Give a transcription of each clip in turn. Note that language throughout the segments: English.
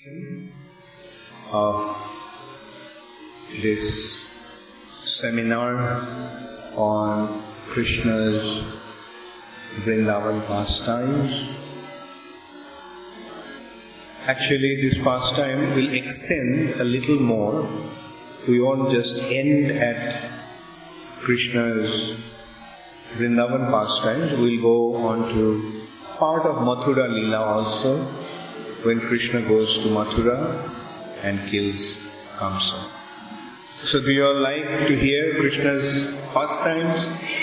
of this seminar on Krishna's Vrindavan pastimes. Actually, this pastime will extend a little more. We won't just end at Krishna's Vrindavan pastimes. We'll go on to part of Mathura Leela also, when Krishna goes to Mathura and kills Kamsa. So do you all like to hear Krishna's pastimes?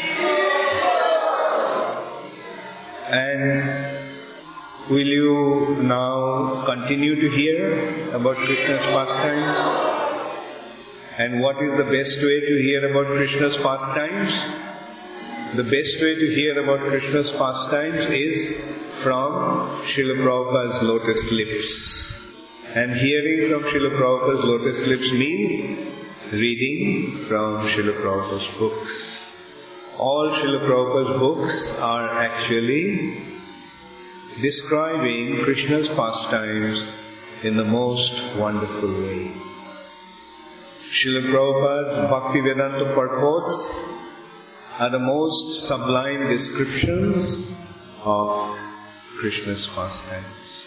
And will you now continue to hear about Krishna's pastimes? And what is the best way to hear about Krishna's pastimes? The best way to hear about Krishna's pastimes is from Srila Prabhupada's lotus lips. And hearing from Srila Prabhupada's lotus lips means reading from Srila Prabhupada's books. All Srila Prabhupada's books are actually describing Krishna's pastimes in the most wonderful way. Srila Prabhupada's Bhaktivedanta purports are the most sublime descriptions of Krishna's pastimes.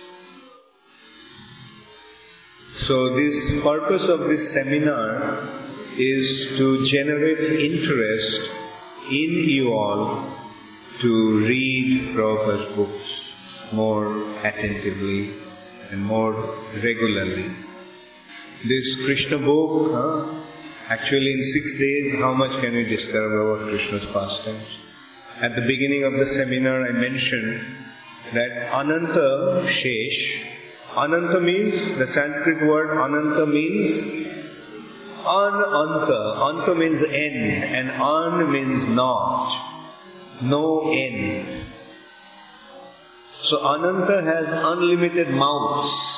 So this purpose of this seminar is to generate interest in you all to read Prabhupada's books more attentively and more regularly. This Krishna book, actually in 6 days, how much can we discover about Krishna's pastimes? At the beginning of the seminar I mentioned that Ananta Shesh. Ananta means, the Sanskrit word Ananta means Ananta. Anta means end and An means not. No end. So Ananta has unlimited mouths.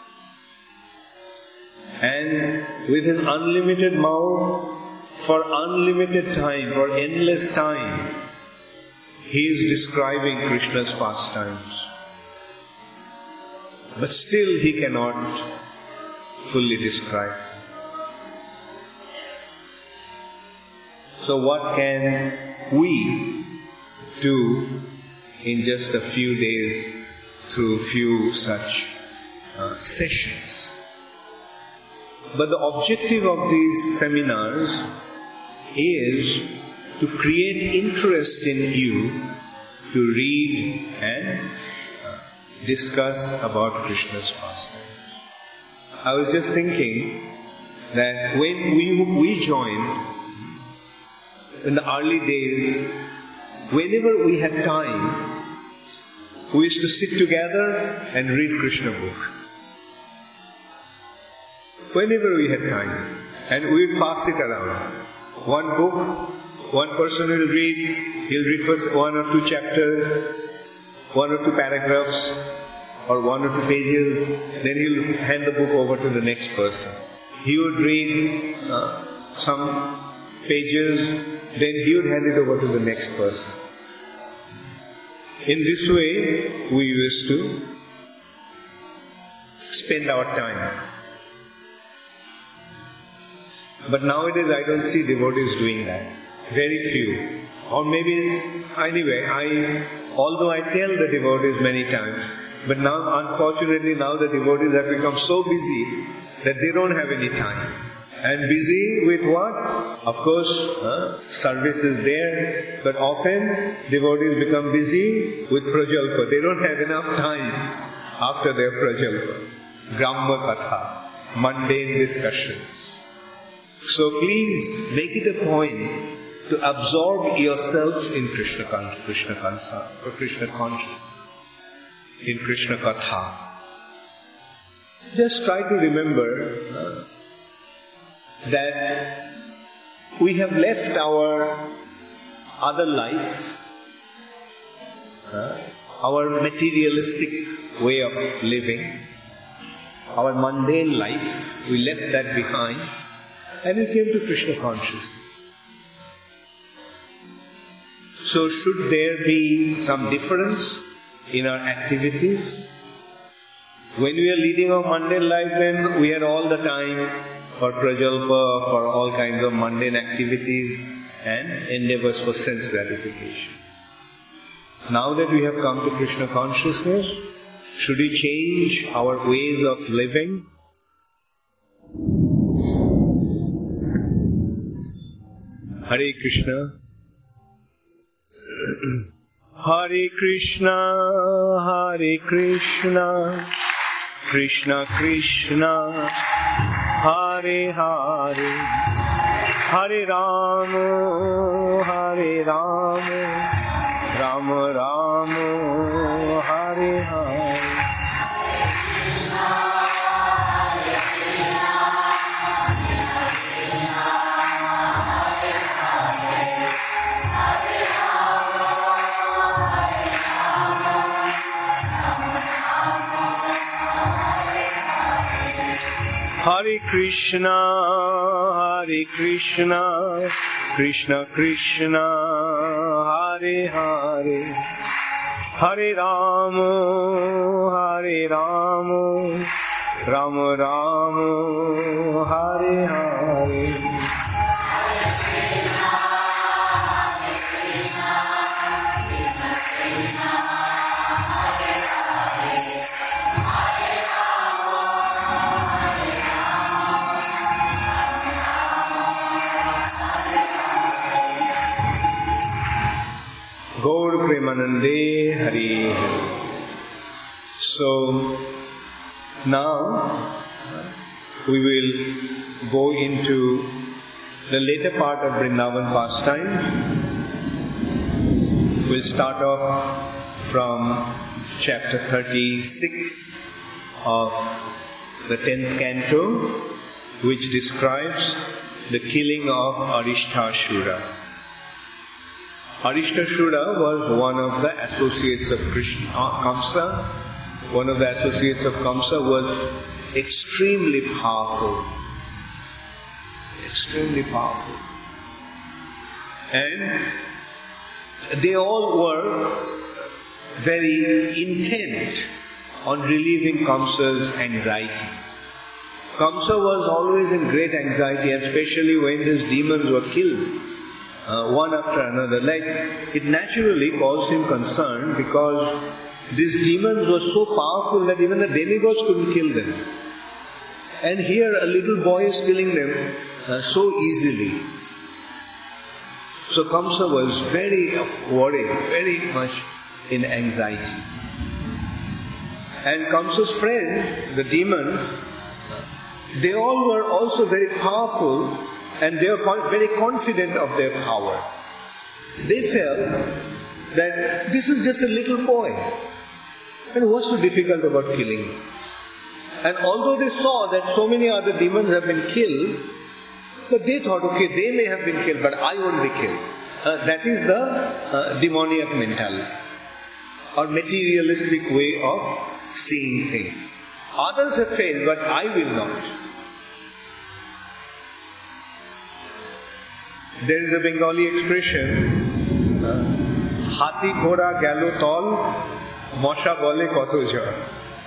And with his unlimited mouth, for unlimited time, for endless time, he is describing Krishna's pastimes. But still he cannot fully describe. So what can we do in just a few days through few such sessions? But the objective of these seminars is to create interest in you to read and discuss about Krishna's pastimes. I was just thinking that when we joined in the early days, whenever we had time, we used to sit together and read Krishna book. Whenever we had time, and we would pass it around. One book, one person will read, he'll read first 1 or 2 chapters, 1 or 2 paragraphs, or 1 or 2 pages, then he'll hand the book over to the next person. He would read some pages, then he would hand it over to the next person. In this way, we used to spend our time. But nowadays I don't see devotees doing that. Very few. Or maybe, anyway, although I tell the devotees many times, but now unfortunately now the devotees have become so busy that they don't have any time. And busy with what? Of course, service is there, but often devotees become busy with prajalpa. They don't have enough time after their prajalpa. Gramma katha, mundane discussions. So please make it a point to absorb yourself in Krishna Kansa, or Krishna consciousness, in Krishna Katha. Just try to remember that we have left our other life, our materialistic way of living, our mundane life, we left that behind. And we came to Krishna consciousness. So should there be some difference in our activities? When we are leading a mundane life, then we had all the time for prajalpa, for all kinds of mundane activities and endeavors for sense gratification. Now that we have come to Krishna consciousness, should we change our ways of living? Hare Krishna. Hare Krishna, Hare Krishna, Krishna Krishna, Hare Hare, Hare Rama, Hare Rama, Rama Rama, Hare Hare. Hare Krishna, Hare Krishna, Krishna Krishna, Hare Hare, Hare Rama, Hare Rama, Rama Rama, Hare Hare. Gaur Premanande Hari Hari. So now we will go into the later part of Vrindavan pastime. We'll start off from chapter 36 of the 10th canto, which describes the killing of Arishtashura. Arishtashura was one of the associates of Krishna, Kamsa. One of the associates of Kamsa was extremely powerful. Extremely powerful. And they all were very intent on relieving Kamsa's anxiety. Kamsa was always in great anxiety, especially when his demons were killed. One after another. Like, it naturally caused him concern because these demons were so powerful that even the demigods couldn't kill them. And here a little boy is killing them so easily. So Kamsa was very worried, very much in anxiety. And Kamsa's friends, the demons, they all were also very powerful. And they were very confident of their power. They felt that this is just a little boy. And what's so difficult about killing him? And although they saw that so many other demons have been killed, but they thought, okay, they may have been killed, but I won't be killed. That is the demoniac mentality, or materialistic way of seeing things. Others have failed, but I will not. There is a Bengali expression, Hati Ghoda Galo Tol, Mosha Bole Koto Jal.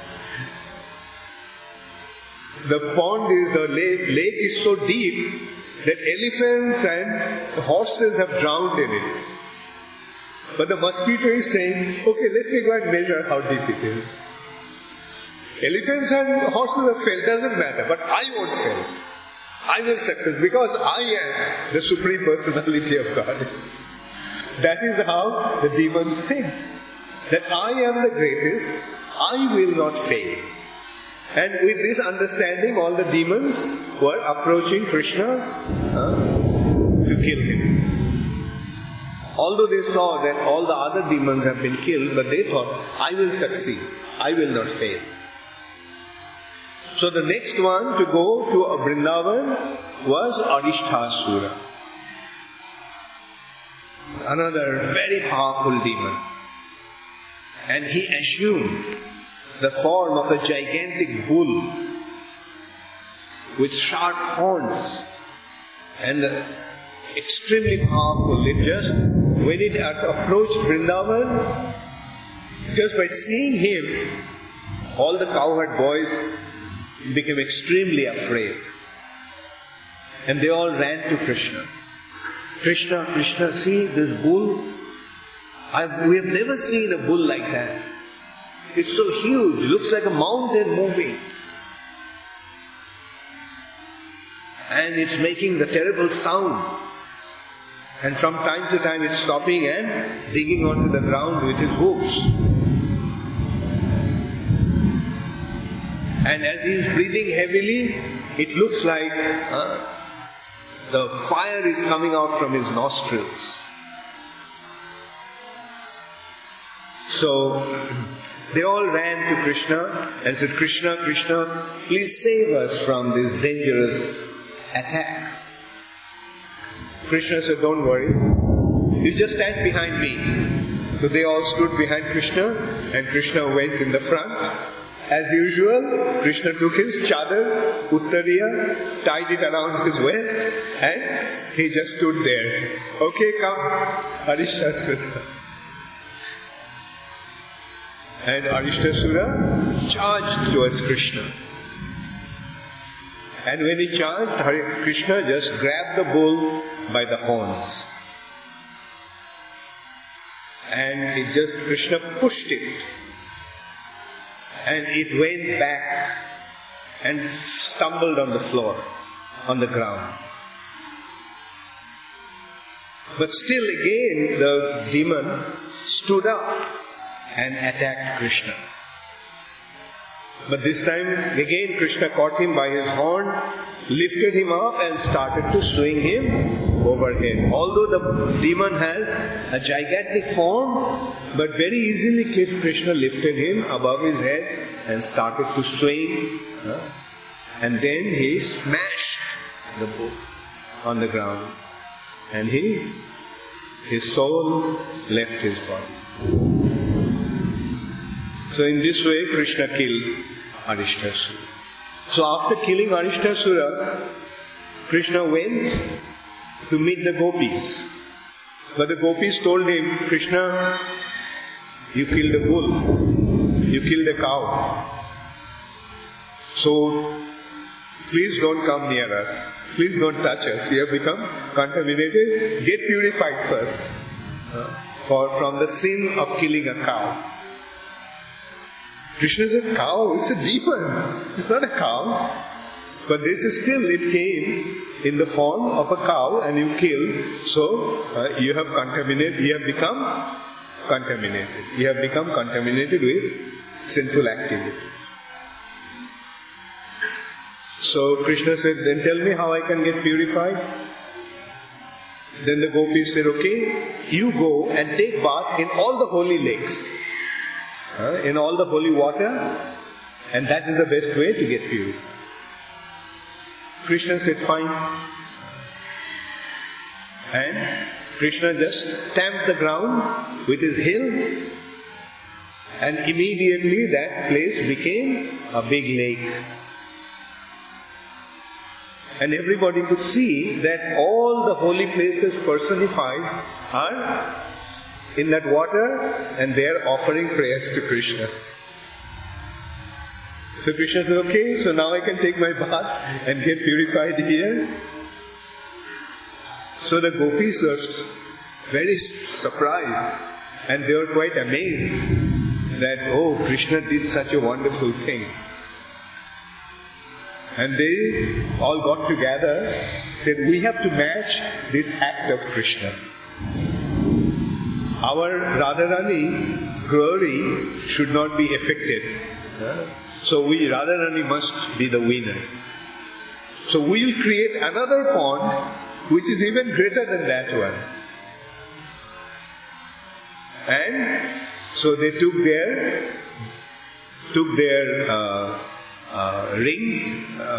The pond is, the lake is so deep that elephants and horses have drowned in it. But the mosquito is saying, okay, let me go and measure how deep it is. Elephants and horses have failed, doesn't matter, but I won't fail. I will succeed because I am the Supreme Personality of God. That is how the demons think. That I am the greatest, I will not fail. And with this understanding, all the demons were approaching Krishna to kill him. Although they saw that all the other demons have been killed, but they thought, I will succeed, I will not fail. So the next one to go to Vrindavan was Arishtashura. Another very powerful demon. And he assumed the form of a gigantic bull with sharp horns and extremely powerful. When it approached Vrindavan, just by seeing him, all the cowherd boys became extremely afraid. And they all ran to Krishna. Krishna, Krishna, see this bull? We have never seen a bull like that. It's so huge, it looks like a mountain moving. And it's making the terrible sound. And from time to time it's stopping and digging onto the ground with its hooves. And as he is breathing heavily, it looks like the fire is coming out from his nostrils. So they all ran to Krishna and said, Krishna, Krishna, please save us from this dangerous attack. Krishna said, don't worry, you just stand behind me. So they all stood behind Krishna and Krishna went in the front. As usual, Krishna took his chadar, uttariya, tied it around his waist and he just stood there. Okay, come, Arishtasura. And Arishtasura charged towards Krishna. And when he charged, Krishna just grabbed the bull by the horns. And Krishna pushed it. And it went back and stumbled on the floor, on the ground. But still again the demon stood up and attacked Krishna. But this time again Krishna caught him by his horn, lifted him up and started to swing him overhead. Although the demon has a gigantic form, but very easily Krishna lifted him above his head and started to swing. And then he smashed the bull on the ground. And his soul left his body. So in this way Krishna killed Arishtasura. So after killing Arishtasura, Krishna went to meet the gopis. But the gopis told him, Krishna, you killed a bull, you killed a cow. So please don't come near us. Please don't touch us. We have become contaminated. Get purified first from the sin of killing a cow. Krishna said, cow, it's a demon. It's not a cow. But this is still, it came in the form of a cow and you killed. So you have contaminated, you have become contaminated. You have become contaminated with sinful activity. So Krishna said, then tell me how I can get purified. Then the gopis said, okay, you go and take bath in all the holy lakes. In all the holy water, and that is the best way to get purified. Krishna said, fine. And Krishna just stamped the ground with his heel, and immediately that place became a big lake. And everybody could see that all the holy places personified are in that water, and they are offering prayers to Krishna. So Krishna said, okay, so now I can take my bath and get purified here. So the gopis were very surprised and they were quite amazed that, oh, Krishna did such a wonderful thing. And they all got together, said, we have to match this act of Krishna. Our Radharani glory should not be affected. So Radharani must be the winner. So we will create another pond which is even greater than that one. And so they took their rings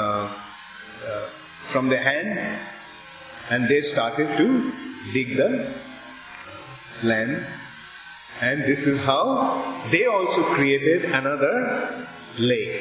from their hands and they started to dig the land, and this is how they also created another lake.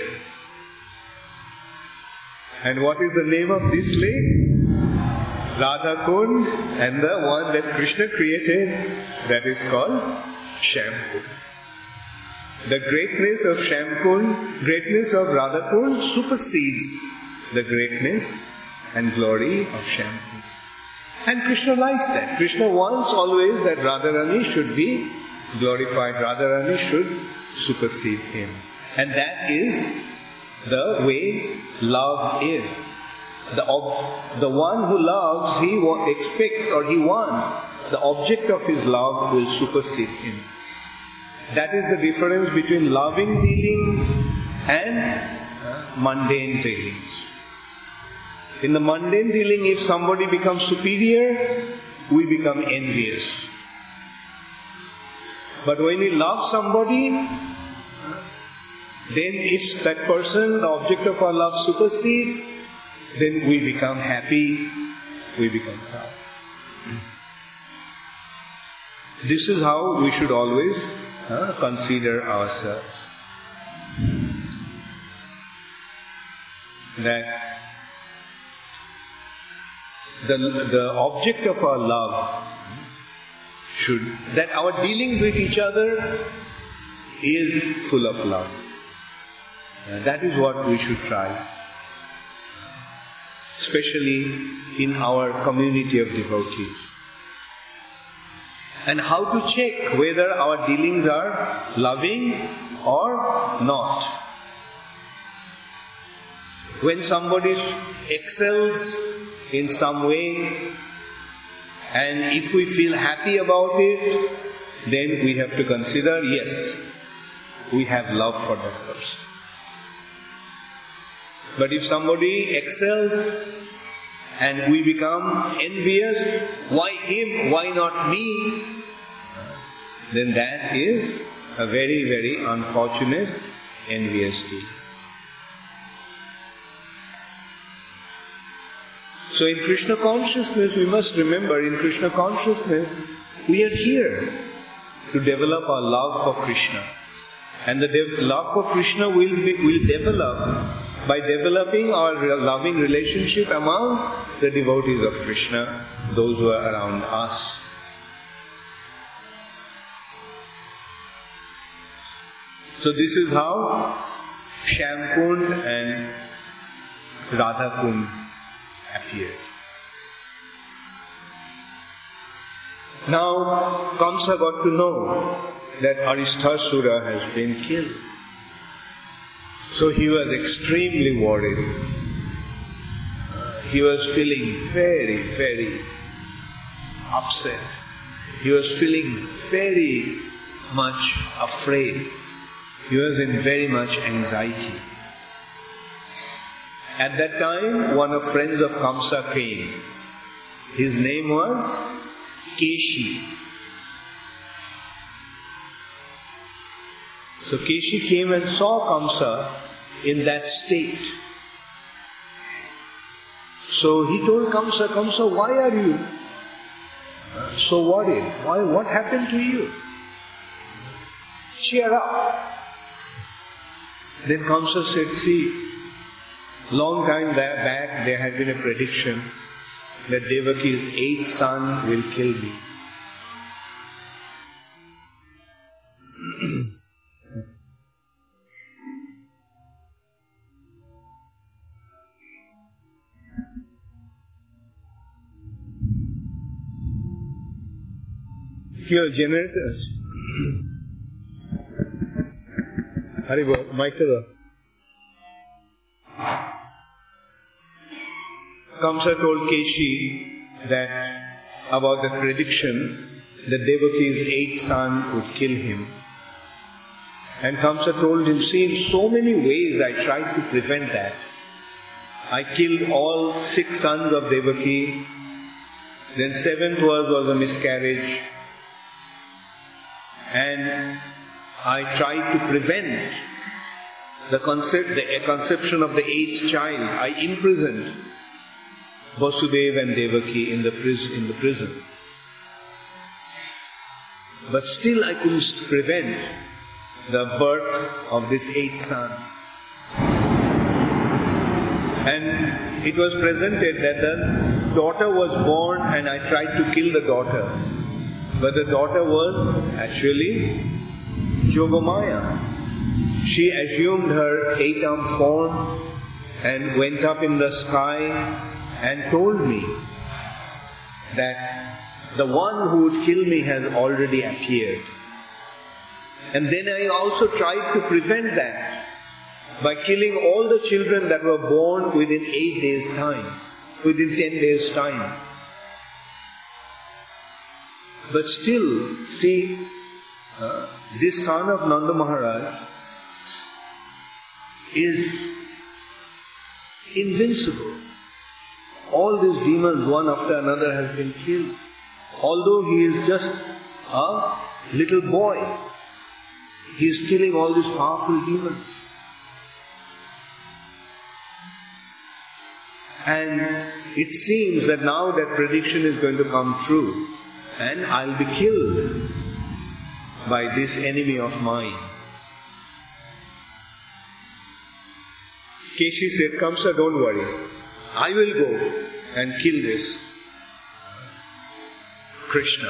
And what is the name of this lake? Radha Kund, and the one that Krishna created, that is called Shampoo. The greatness of Shyamkund, greatness of Radhakund supersedes the greatness and glory of Shyamkund. And Krishna likes that. Krishna wants always that Radharani should be glorified. Radharani should supersede him. And that is the way love is. The one who loves, he expects or he wants the object of his love will supersede him. That is the difference between loving dealings and mundane dealings. In the mundane dealing, if somebody becomes superior, we become envious. But when we love somebody, then if that person, the object of our love, supersedes, then we become happy, we become proud. This is how we should always consider ourselves. That the object of our love that our dealing with each other is full of love. That is what we should try. Especially in our community of devotees. And how to check whether our dealings are loving or not. When somebody excels in some way, and if we feel happy about it, then we have to consider, yes, we have love for that person. But if somebody excels and we become envious, why him, why not me? Then that is a very, very unfortunate envious deed. So in Krishna consciousness, we must remember, in Krishna consciousness, we are here to develop our love for Krishna. And the love for Krishna will develop by developing our loving relationship among the devotees of Krishna, those who are around us. So this is how Shyamkund and Radhakund appeared. Now Kamsa got to know that Aristhasura has been killed. So he was extremely worried. He was feeling very, very upset. He was feeling very much afraid. He was in very much anxiety. At that time, one of friends of Kamsa came. His name was Keshi. So Keshi came and saw Kamsa in that state. So he told Kamsa, Kamsa, why are you so worried? What happened to you? Cheer up. Then Kamsa said, see, long time back there had been a prediction that Devaki's 8th son will kill me. Your generators. Haribol, mic to Kamsa told Keshi that about the prediction that Devaki's 8th son would kill him. And Kamsa told him, see, in so many ways I tried to prevent that. I killed all 6 sons of Devaki. Then 7th was a miscarriage. And I tried to prevent the conception of the 8th child. I imprisoned Vasudeva and Devaki in the prison. But still I couldn't prevent the birth of this 8th son. And it was presented that the daughter was born and I tried to kill the daughter. But the daughter was actually Yogamaya. she assumed her 8-armed form and went up in the sky and told me that the one who would kill me has already appeared. And then I also tried to prevent that by killing all the children that were born within 8 days' time, within 10 days' time. But still, see, this son of Nanda Maharaj is invincible. All these demons, one after another, has been killed. Although he is just a little boy, he is killing all these powerful demons. And it seems that now that prediction is going to come true, and I'll be killed by this enemy of mine. Keshi said, Kamsa, don't worry. I will go and kill this Krishna.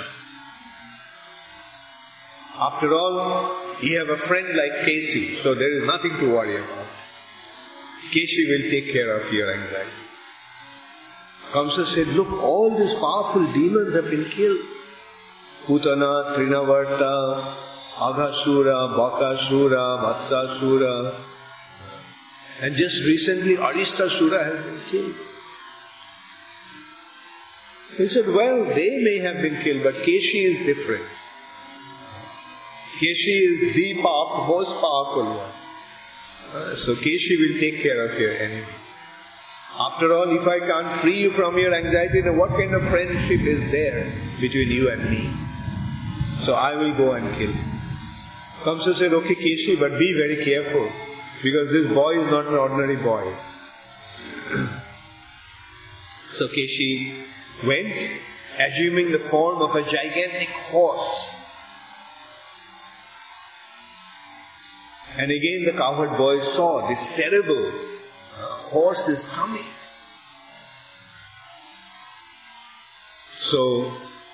After all, you have a friend like Keshi, so there is nothing to worry about. Keshi will take care of your anxiety. Kamsa said, look, all these powerful demons have been killed. Putana, Trinavarta, Aghasura, Bakasura, Vatsasura. And just recently, Aristasura has been killed. He said, well, they may have been killed, but Keshi is different. Keshi is the most powerful one. So Keshi will take care of your enemy. After all, if I can't free you from your anxiety, then what kind of friendship is there between you and me? So I will go and kill him. Kamsa said, okay Keshi, but be very careful, because this boy is not an ordinary boy. So Keshi went, assuming the form of a gigantic horse. And again the cowherd boys saw this terrible horse is coming. So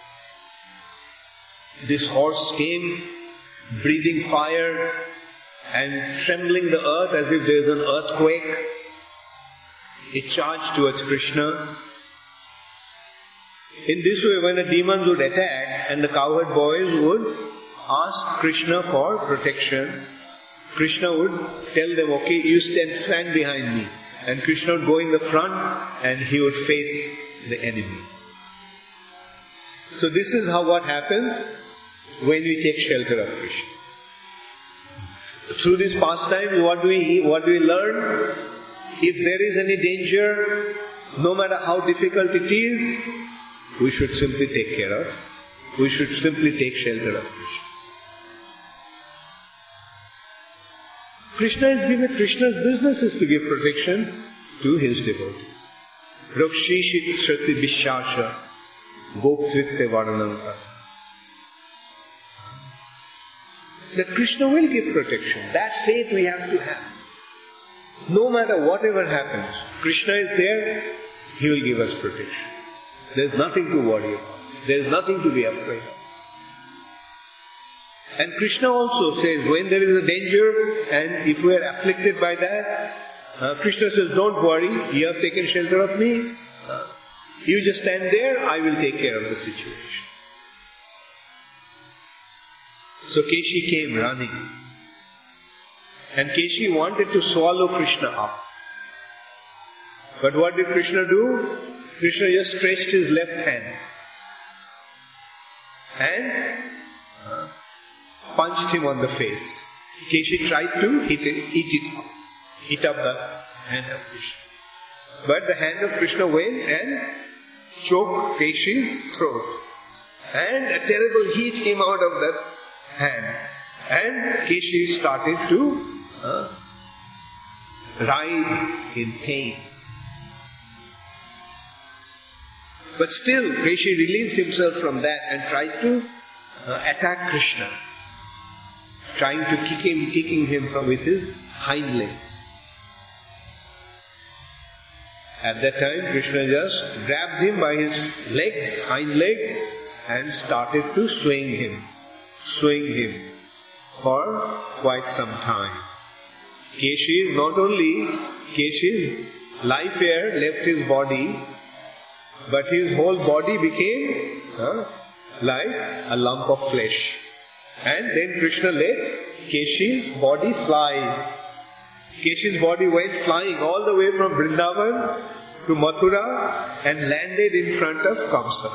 this horse came, breathing fire and trembling the earth as if there is an earthquake. It charged towards Krishna. In this way, when the demons would attack and the cowherd boys would ask Krishna for protection, Krishna would tell them, okay, you stand behind me. And Krishna would go in the front and he would face the enemy. So this is how what happens when we take shelter of Krishna. Through this pastime, what do we learn? If there is any danger, no matter how difficult it is, we should simply take care of. We should simply take shelter of Krishna. Krishna's business is to give protection to his devotees. Rakshishit Shrati Vishasha Goptritte Varananta. That Krishna will give protection. That faith we have to have. No matter whatever happens, Krishna is there, he will give us protection. There is nothing to worry about. There is nothing to be afraid of. And Krishna also says, when there is a danger and if we are afflicted by that, Krishna says, don't worry, you have taken shelter of me. You just stand there, I will take care of the situation. So Keshi came running. And Keshi wanted to swallow Krishna up. But what did Krishna do? Krishna just stretched his left hand and punched him on the face. Keshi tried to eat up the hand of Krishna. But the hand of Krishna went and choked Keshi's throat. And a terrible heat came out of that hand. And Keshi started to writhe in pain. But still, Keshi relieved himself from that and tried to attack Krishna, trying to kicking him with his hind legs. At that time, Krishna just grabbed him by his legs, hind legs, and started to swing him for quite some time. Keshi, not only Keshi's life air left his body, but his whole body became like a lump of flesh. And then Krishna let Keshi's body fly. Keshi's body went flying all the way from Vrindavan to Mathura and landed in front of Kamsa.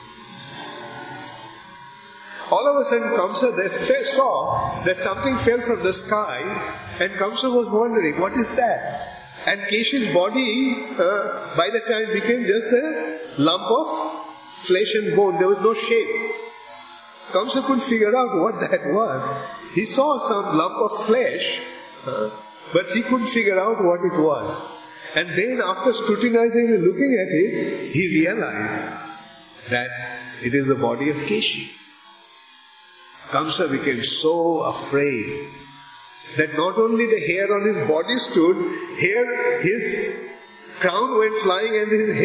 All of a sudden Kamsa saw that something fell from the sky, and Kamsa was wondering, what is that? And Keshi's body by the time became just a lump of flesh and bone. There was no shape. Kamsa couldn't figure out what that was. He saw some lump of flesh, but he couldn't figure out what it was. And then after scrutinizing and looking at it, he realized that it is the body of Keshi. Kamsa became so afraid that not only the hair on his body stood, his crown went flying and his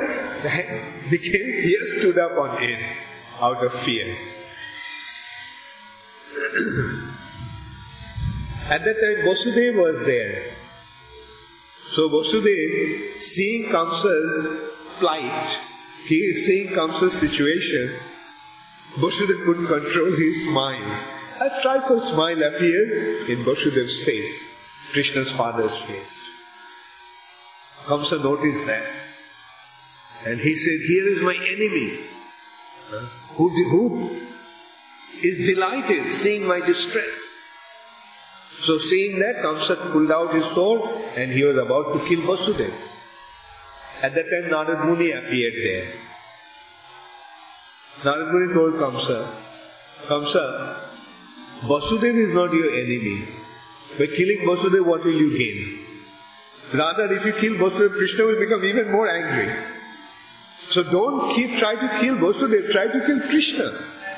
hair stood up on end out of fear. At that time Vasudev was there. So Vasudev, seeing Kamsa's plight, seeing Kamsa's situation, Vasudev couldn't control his smile. A trifle smile appeared in Vasudev's face, Krishna's father's face. Kamsa noticed that. And he said, here is my enemy, who is delighted seeing my distress. So seeing that, Kamsa pulled out his sword and he was about to kill Vasudev. At that time Narad Muni appeared there. Narad Muni told Kamsa, Kamsa, Vasudev is not your enemy. By killing Vasudev, what will you gain? Rather, if you kill Vasudev, Krishna will become even more angry. So don't try to kill Vasudev, try to kill Krishna.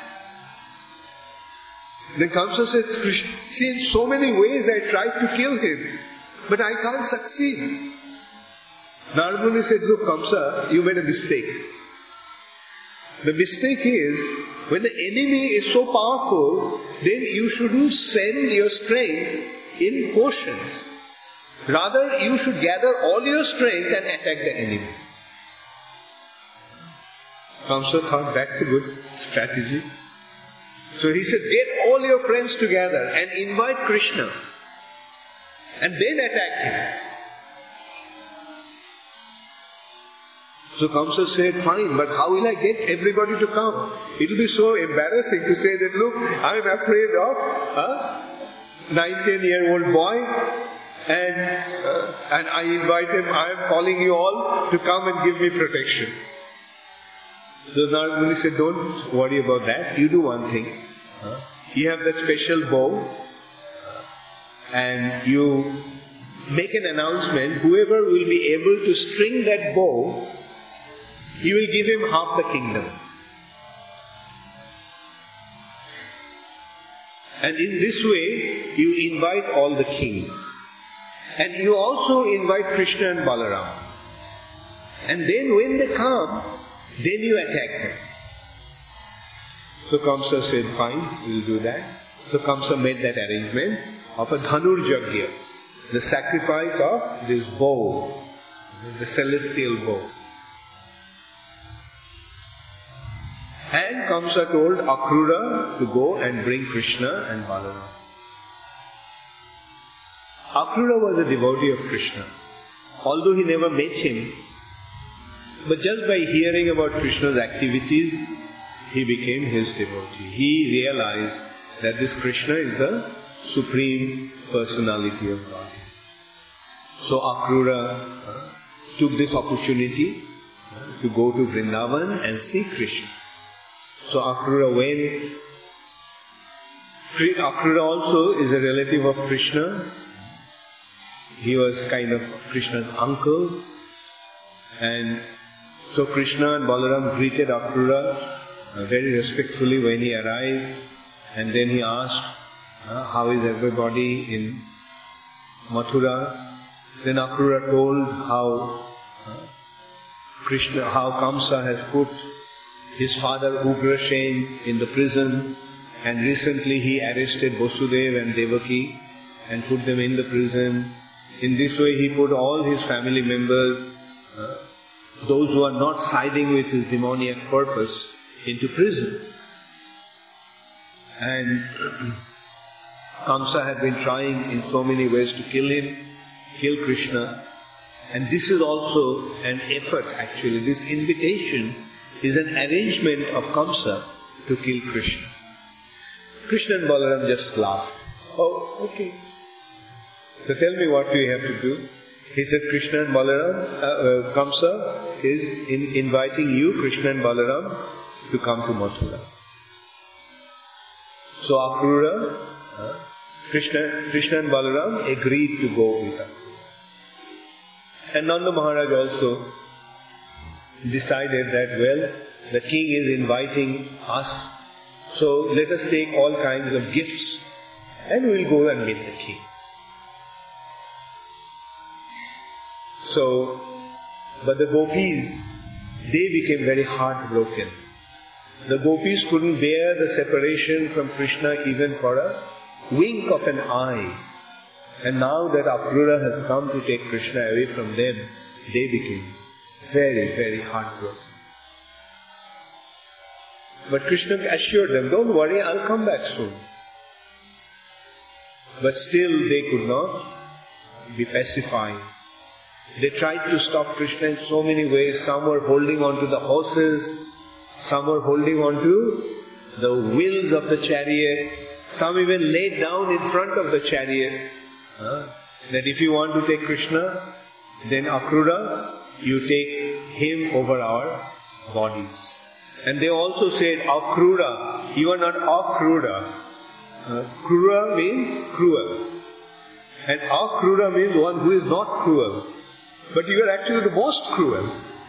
Then Kamsa said, see, in so many ways I tried to kill him, but I can't succeed. Narad Muni said, look Kamsa, you made a mistake. The mistake is, when the enemy is so powerful, then you shouldn't spend your strength in portions. Rather, you should gather all your strength and attack the enemy. Kamsa thought that's a good strategy. So he said, get all your friends together and invite Krishna and then attack him. So Kamsa said, fine, but how will I get everybody to come? It will be so embarrassing to say that, look, I am afraid of a 9-10-year-old boy and I invite him, I am calling you all to come and give me protection. So Narad Muni said, don't worry about that. You do one thing. You have that special bow and you make an announcement. Whoever will be able to string that bow, you will give him half the kingdom. And in this way, you invite all the kings. And you also invite Krishna and Balaram. And then when they come, then you attack them. So Kamsa said, fine, we will do that. So Kamsa made that arrangement of a Dhanur Yajna, the sacrifice of this bow, the celestial bow. And Kamsa told Akrura to go and bring Krishna and Balaram. Akrura was a devotee of Krishna. Although he never met him, but just by hearing about Krishna's activities, he became his devotee. He realized that this Krishna is the Supreme Personality of God. So Akrura took this opportunity to go to Vrindavan and see Krishna. So Akrura went. Akrura also is a relative of Krishna. He was kind of Krishna's uncle. And so Krishna and Balaram greeted Akrura very respectfully when he arrived. And then he asked, how is everybody in Mathura? Then Akrura told how Kamsa has put his father Ugrasen in the prison, and recently he arrested Vasudev and Devaki, and put them in the prison. In this way he put all his family members, those who are not siding with his demoniac purpose, into prison. And Kamsa had been trying in so many ways to kill him, kill Krishna. And this is also an effort actually. This invitation is an arrangement of Kamsa to kill Krishna. Krishna and Balaram just laughed. Oh, okay. So tell me what we have to do. He said, Krishna and Balaram, Kamsa is inviting you, Krishna and Balaram, to come to Mathura. So Akrura, Krishna and Balaram agreed to go with Akrura. And Nanda Maharaj also decided that, well, the king is inviting us, so let us take all kinds of gifts and we'll go and meet the king. So, but the gopis, they became very heartbroken. The gopis couldn't bear the separation from Krishna even for a wink of an eye. And now that Akrura has come to take Krishna away from them, they became very, very heartbroken. But Krishna assured them, don't worry, I'll come back soon. But still they could not be pacified. They tried to stop Krishna in so many ways. Some were holding on to the horses, some were holding on to the wheels of the chariot, some even laid down in front of the chariot. That if you want to take Krishna, then Akrura, you take him over our bodies. And they also said, Akrura, you are not Akrura. Krura means cruel. And Akrura means one who is not cruel. But you are actually the most cruel.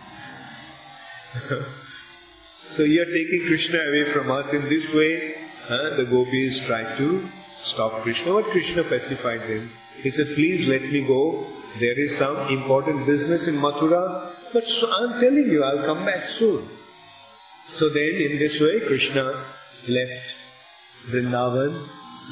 So you are taking Krishna away from us in this way. The gopis tried to stop Krishna, but Krishna pacified them. He said, please let me go. There is some important business in Mathura, but I am telling you, I will come back soon. So then, in this way, Krishna left Vrindavan.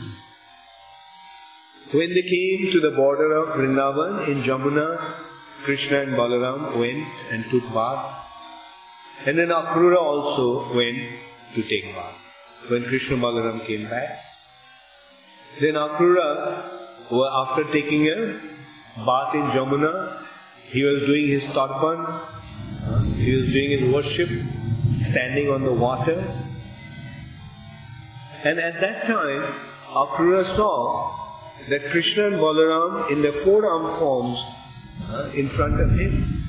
When they came to the border of Vrindavan in Jamuna, Krishna and Balaram went and took bath. And then Akrura also went to take bath. When Krishna and Balaram came back, then Akrura, after taking a bath in Jamuna, he was doing his tarpan, he was doing his worship, standing on the water. And at that time, Akrura saw that Krishna and Balaram in their four-arm forms in front of him.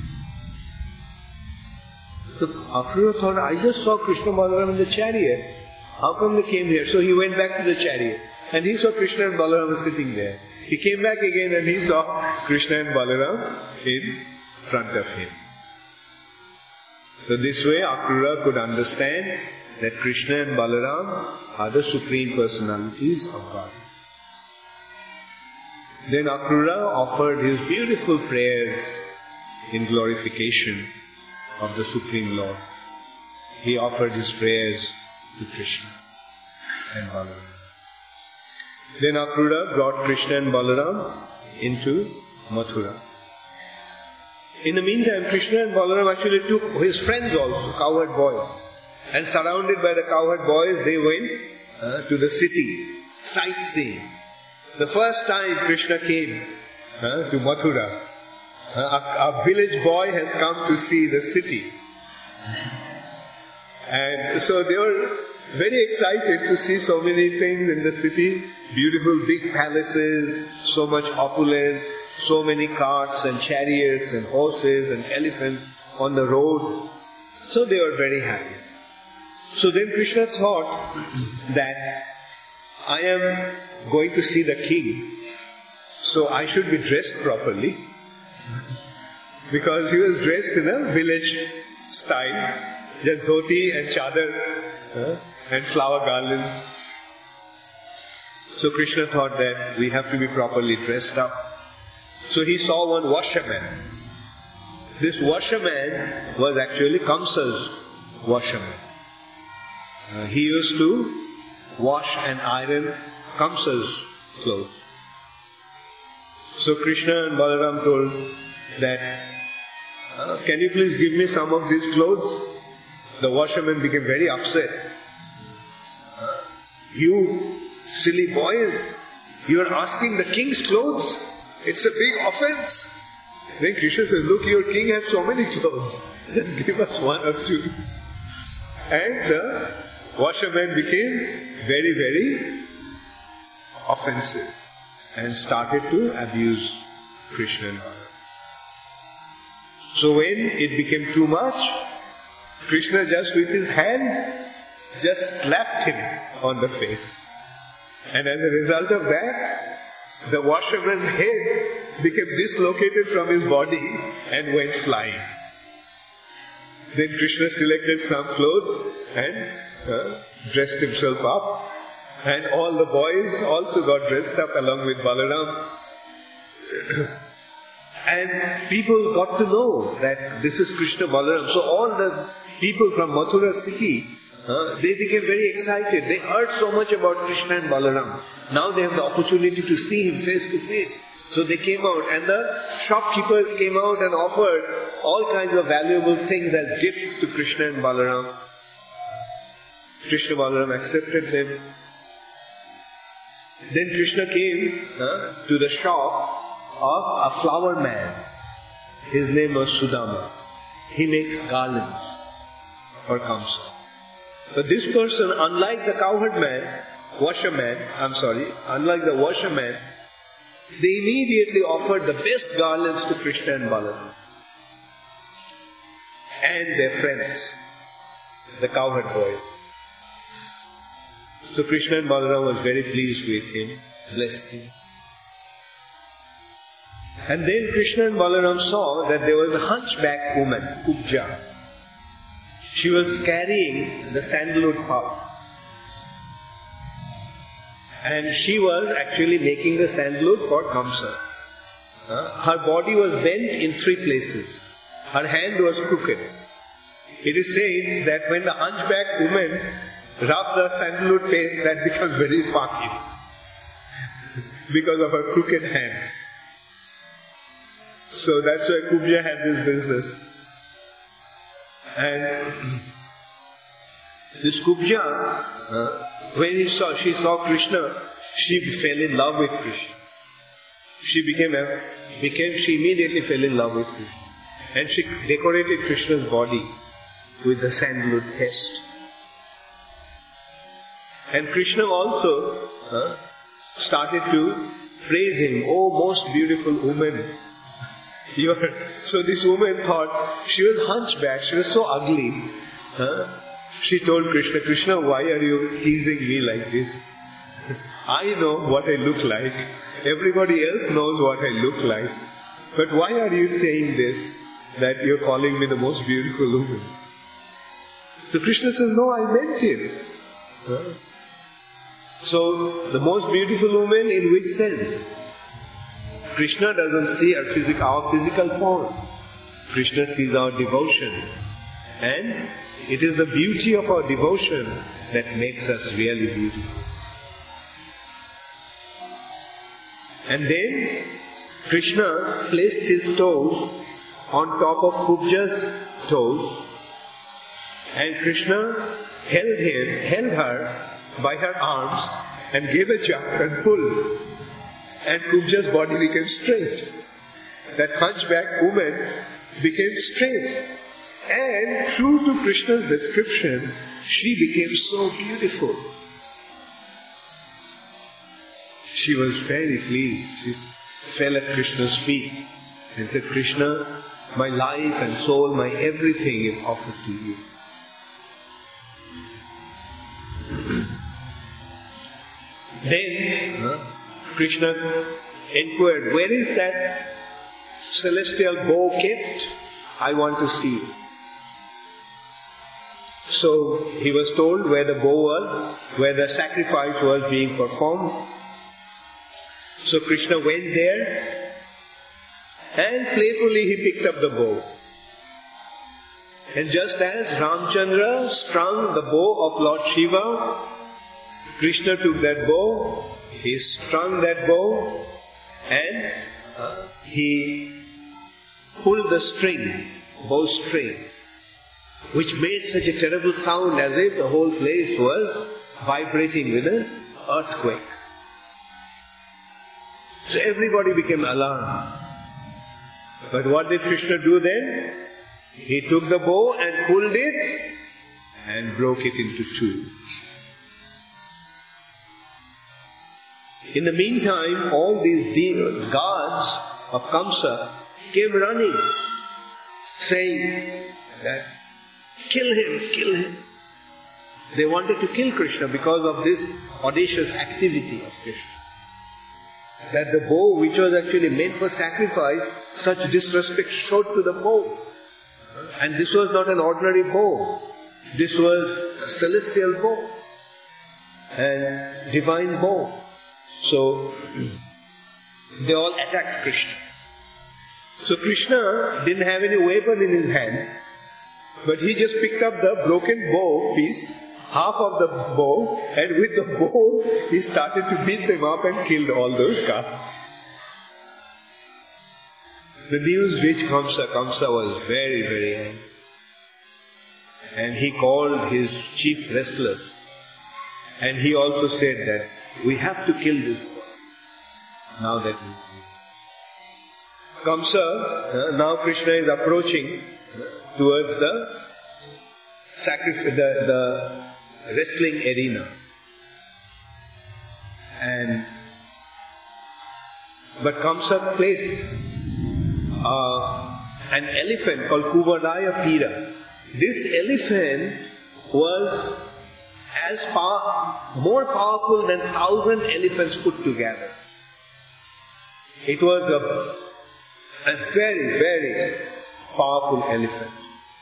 So Akrura thought, I just saw Krishna and Balaram in the chariot. How come they came here? So he went back to the chariot. And he saw Krishna and Balaram sitting there. He came back again and he saw Krishna and Balaram in front of him. So this way Akrura could understand that Krishna and Balaram are the Supreme Personalities of God. Then Akrura offered his beautiful prayers in glorification of the Supreme Lord. He offered his prayers to Krishna and Balaram. Then Akrura brought Krishna and Balaram into Mathura. In the meantime, Krishna and Balaram actually took his friends also, cowherd boys. And surrounded by the cowherd boys, they went to the city, sightseeing. The first time Krishna came to Mathura, a village boy has come to see the city. And so they were very excited to see so many things in the city. Beautiful big palaces, so much opulence, so many carts and chariots and horses and elephants on the road. So they were very happy. So then Krishna thought that I am going to see the king, so I should be dressed properly. Because he was dressed in a village style, just dhoti and chadar and flower garlands. So Krishna thought that we have to be properly dressed up. So he saw one washerman. This washerman was actually Kamsa's washerman. He used to wash and iron Kamsa's clothes. So Krishna and Balaram told that, can you please give me some of these clothes? The washerman became very upset. You silly boys, you are asking the king's clothes? It's a big offense. Then Krishna says, look, your king has so many clothes. Just give us one or two. And the washerman became very, very offensive and started to abuse Krishna and Balaram. So when it became too much, Krishna just with his hand just slapped him on the face. And as a result of that, the washerman's head became dislocated from his body and went flying. Then Krishna selected some clothes and dressed himself up. And all the boys also got dressed up along with Balaram. And people got to know that this is Krishna Balaram. So all the people from Mathura city, they became very excited. They heard so much about Krishna and Balaram. Now they have the opportunity to see him face to face. So they came out, and the shopkeepers came out and offered all kinds of valuable things as gifts to Krishna and Balaram. Krishna Balaram accepted them. Then Krishna came to the shop of a flower man. His name was Sudama. He makes garlands for Kamsa. But this person, unlike the unlike the washerman, they immediately offered the best garlands to Krishna and Balaram and their friends, the cowherd boys. So Krishna and Balaram was very pleased with him, blessed him. And then Krishna and Balaram saw that there was a hunchback woman, Kubja. She was carrying the sandalwood pot. And she was actually making the sandalwood for Kamsa. Her body was bent in 3 places. Her hand was crooked. It is said that when the hunchback woman rubbed the sandalwood paste, that becomes very funny because of her crooked hand. So that's why Kubja had this business. And this Kubja, when she saw Krishna, she fell in love with Krishna. She immediately fell in love with Krishna. And she decorated Krishna's body with the sandalwood paste. And Krishna also started to praise him. Oh, most beautiful woman. So this woman thought, she was hunchback, she was so ugly. She told Krishna, Krishna, why are you teasing me like this? I know what I look like. Everybody else knows what I look like. But why are you saying this, that you're calling me the most beautiful woman? So Krishna says, no, I meant it. So, the most beautiful woman in which sense? Krishna doesn't see our physical form. Krishna sees our devotion. And it is the beauty of our devotion that makes us really beautiful. And then Krishna placed his toes on top of Kubja's toes, and Krishna held her by her arms and gave a jump and pull, and Kubja's body became straight. That hunchback woman became straight, and true to Krishna's description, she became so beautiful. She was very pleased. She fell at Krishna's feet and said, Krishna, my life and soul, my everything is offered to you. Then Krishna inquired, where is that celestial bow kept? I want to see it. So he was told where the bow was, where the sacrifice was being performed. So Krishna went there and playfully he picked up the bow. And just as Ramchandra strung the bow of Lord Shiva, Krishna took that bow, he strung that bow, and he pulled the string, bowstring, which made such a terrible sound as if the whole place was vibrating with an earthquake. So everybody became alarmed. But what did Krishna do then? He took the bow and pulled it and broke it into two. In the meantime, all these guards of Kamsa came running, saying that, kill him, kill him. They wanted to kill Krishna because of this audacious activity of Krishna. That the bow, which was actually meant for sacrifice, such disrespect showed to the bow. And this was not an ordinary bow. This was a celestial bow and divine bow. So they all attacked Krishna. So Krishna didn't have any weapon in his hand, but he just picked up the broken bow piece, half of the bow, and with the bow he started to beat them up and killed all those guards. The news reached Kamsa. Kamsa was very, very angry. And he called his chief wrestlers. And he also said that we have to kill this boy. Now that we see. Kamsa, now Krishna is approaching towards the sacrifice, the wrestling arena. But Kamsa placed an elephant called Kuvadaya Pira. This elephant was more powerful than 1,000 elephants put together. It was a very, very powerful elephant.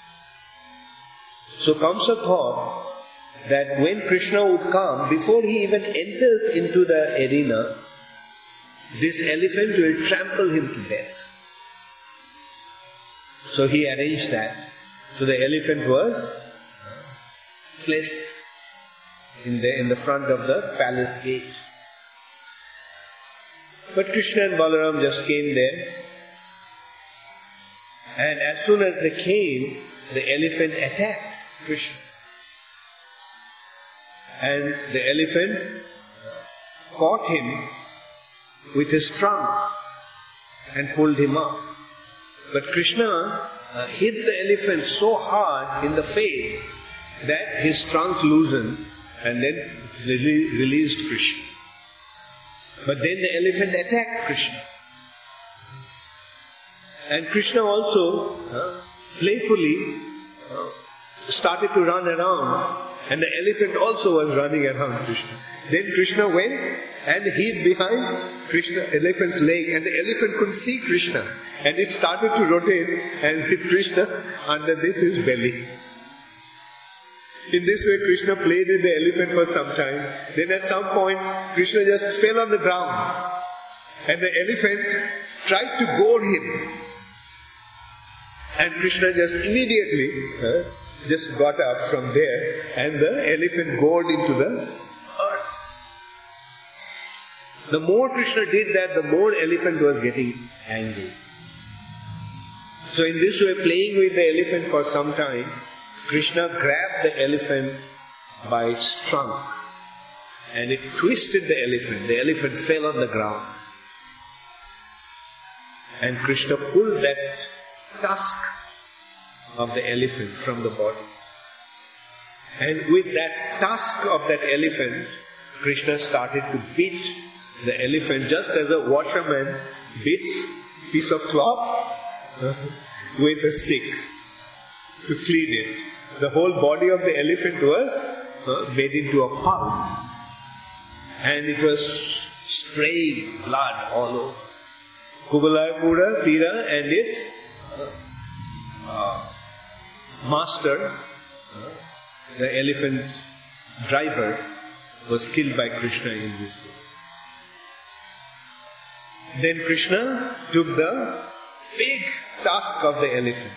So Kamsa thought that when Krishna would come, before he even enters into the arena, this elephant will trample him to death. So he arranged that. So the elephant was placed in the front of the palace gate. But Krishna and Balaram just came there. And as soon as they came, the elephant attacked Krishna. And the elephant caught him with his trunk and pulled him up. But Krishna hit the elephant so hard in the face that his trunk loosened and then released Krishna. But then the elephant attacked Krishna. And Krishna also playfully started to run around, and the elephant also was running around Krishna. Then Krishna went and hid behind elephant's leg, and the elephant couldn't see Krishna. And it started to rotate and hit Krishna underneath his belly. In this way, Krishna played with the elephant for some time. Then at some point, Krishna just fell on the ground. And the elephant tried to gore him. And Krishna just immediately just got up from there, and the elephant gored into the earth. The more Krishna did that, the more elephant was getting angry. So in this way, playing with the elephant for some time, Krishna grabbed the elephant by its trunk and it twisted the elephant. The elephant fell on the ground. And Krishna pulled that tusk of the elephant from the body. And with that tusk of that elephant, Krishna started to beat the elephant just as a washerman beats a piece of cloth with a stick to clean it. The whole body of the elephant was made into a pulp, and it was spraying blood all over. Kuvadaya Pira and its master, the elephant driver, was killed by Krishna in this way. Then Krishna took the big tusk of the elephant,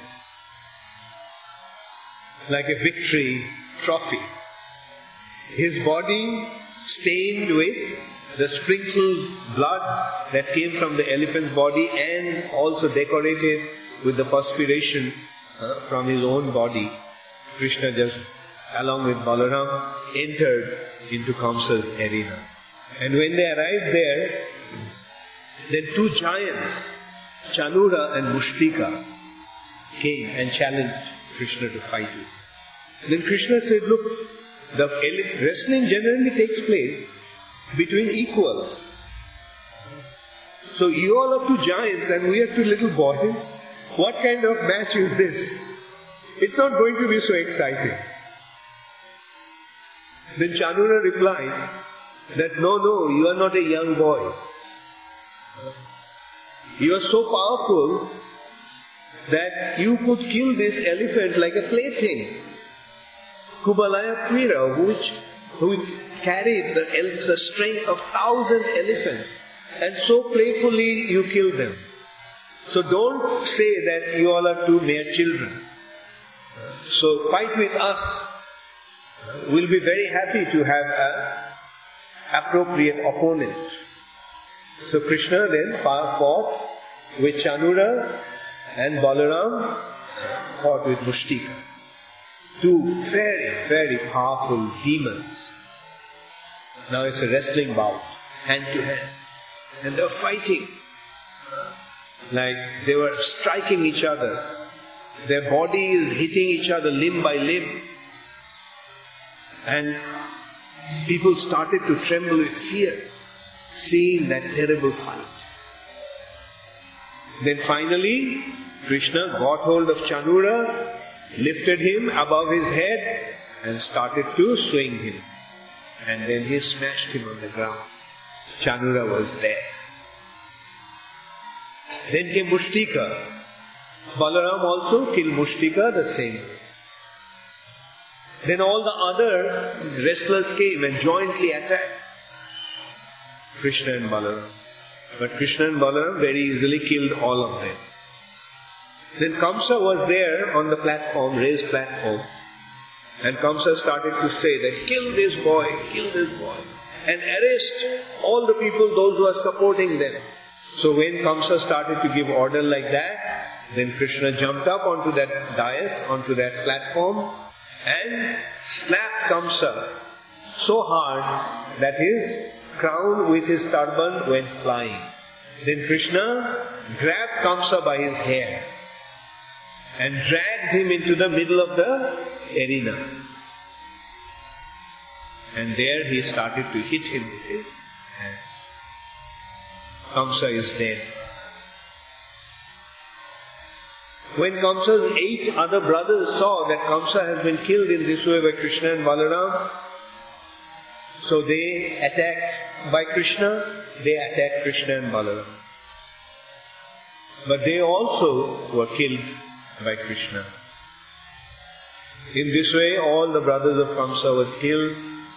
like a victory trophy. His body stained with the sprinkled blood that came from the elephant's body and also decorated with the perspiration from his own body, Krishna just, along with Balaram, entered into Kamsa's arena. And when they arrived there, then two giants, Chanura and Mushtika, came and challenged Krishna to fight with. Then Krishna said, look, the wrestling generally takes place between equals. So you all are two giants and we are two little boys. What kind of match is this? It's not going to be so exciting. Then Chanura replied that no, you are not a young boy. You are so powerful that you could kill this elephant like a plaything. Kubalaya Kvira, who carried the strength of 1,000 elephants, and so playfully you killed them. So don't say that you all are two mere children. So fight with us. We'll be very happy to have an appropriate opponent. So Krishna then fought with Chanura, and Balaram fought with Mushtika. Two very, very powerful demons. Now it's a wrestling bout, hand to hand. And they were fighting. Like they were striking each other. Their bodies hitting each other limb by limb. And people started to tremble with fear, seeing that terrible fight. Then finally, Krishna got hold of Chanura, lifted him above his head and started to swing him. And then he smashed him on the ground. Chanura was dead. Then came Mushtika. Balaram also killed Mushtika the same way. Then all the other wrestlers came and jointly attacked Krishna and Balaram. But Krishna and Balaram very easily killed all of them. Then Kamsa was there on the platform, raised platform. And Kamsa started to say that, kill this boy, and arrest all the people, those who are supporting them. So when Kamsa started to give order like that, then Krishna jumped up onto that dais, onto that platform, and slapped Kamsa so hard that his crown with his turban went flying. Then Krishna grabbed Kamsa by his hair and dragged him into the middle of the arena. And there he started to hit him with his hand. Kamsa is dead. When Kamsa's 8 other brothers saw that Kamsa has been killed in this way by Krishna and Balaram, so they attacked Krishna and Balaram. But they also were killed by Krishna. In this way, all the brothers of Kamsa was killed.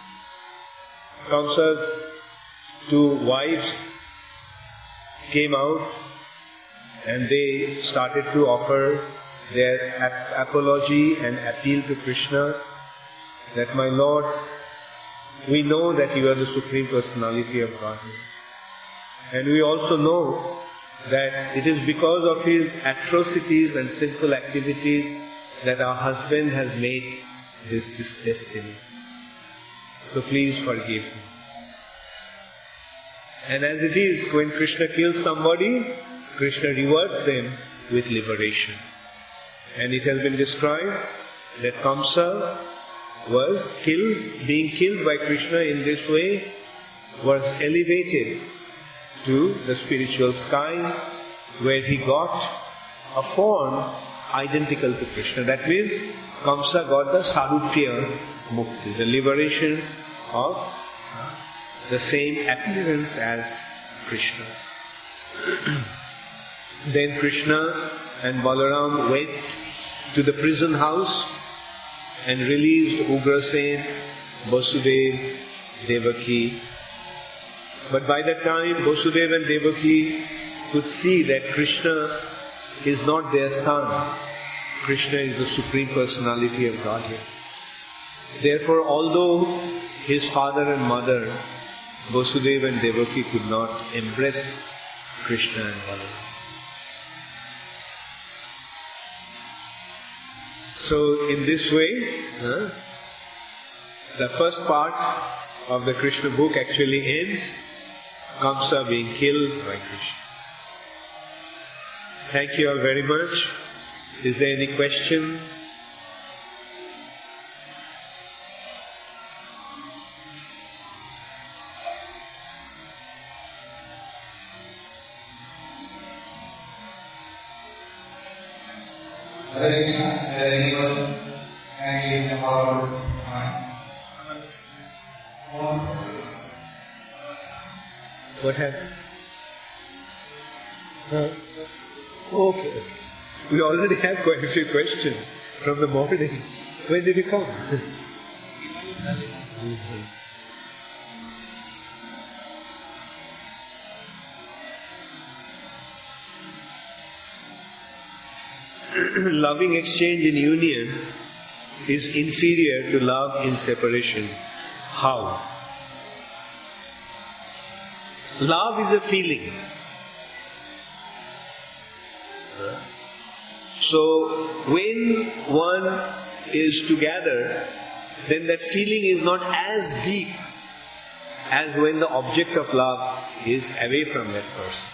Kamsa's 2 wives came out and they started to offer their apology and appeal to Krishna that, my Lord, we know that you are the Supreme Personality of Godhead. And we also know that it is because of his atrocities and sinful activities that our husband has made this destiny. So please forgive him. And as it is, when Krishna kills somebody, Krishna rewards them with liberation. And it has been described that Kamsa was being killed by Krishna in this way, was elevated to the spiritual sky, where he got a form identical to Krishna. That means Kamsa got the Sarupya Mukti, the liberation of the same appearance as Krishna. Then Krishna and Balaram went to the prison house and released Ugrasen, Vasudeva, Devaki. But by that time, Vasudeva and Devaki could see that Krishna is not their son. Krishna is the Supreme Personality of Godhead. Therefore, although his father and mother Vasudeva and Devaki could not embrace Krishna and Balaram. So in this way, the first part of the Krishna book actually ends, Kamsa being killed by Krishna. Thank you all very much. Is there any question? Hare Krishna, anyone can give about What happened? Okay. We already have quite a few questions from the morning. When did you come? Loving exchange in union is inferior to love in separation. How? Love is a feeling. So when one is together, then that feeling is not as deep as when the object of love is away from that person.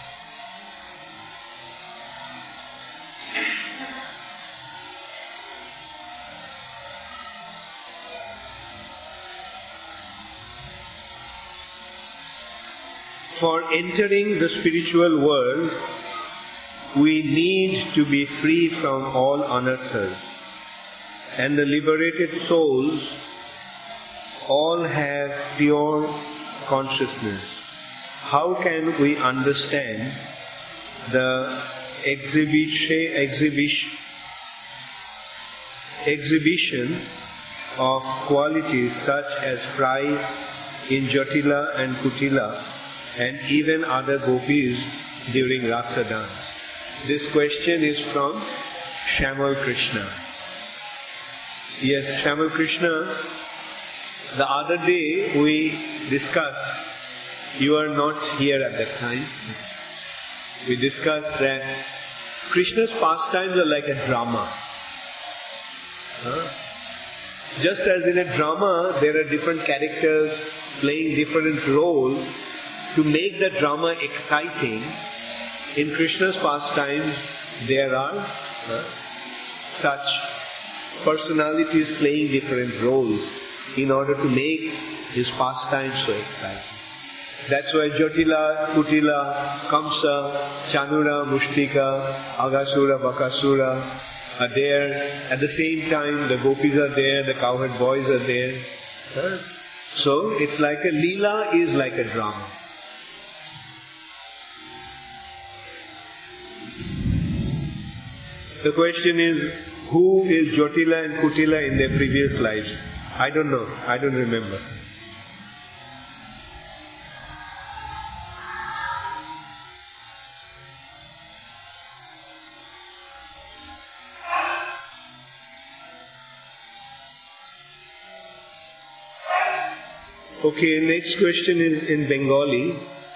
For entering the spiritual world, we need to be free from all anarthas, and the liberated souls all have pure consciousness. How can we understand the exhibition of qualities such as pride in Jatila and Kutila and even other gopis during Rasa dance? This question is from Shamal Krishna. Yes, Shamal Krishna, the other day we discussed, you are not here at that time, we discussed that Krishna's pastimes are like a drama. Just as in a drama there are different characters playing different roles to make the drama exciting, in Krishna's pastimes there are such personalities playing different roles in order to make his pastimes so exciting. That's why Jatila, Kutila, Kamsa, Chanura, Mushtika, Agasura, Bakasura are there. At the same time the gopis are there, the cowherd boys are there. So it's like a Leela is like a drama. The question is, who is Jatila and Kutila in their previous lives? I don't know. I don't remember. Okay, next question is in Bengali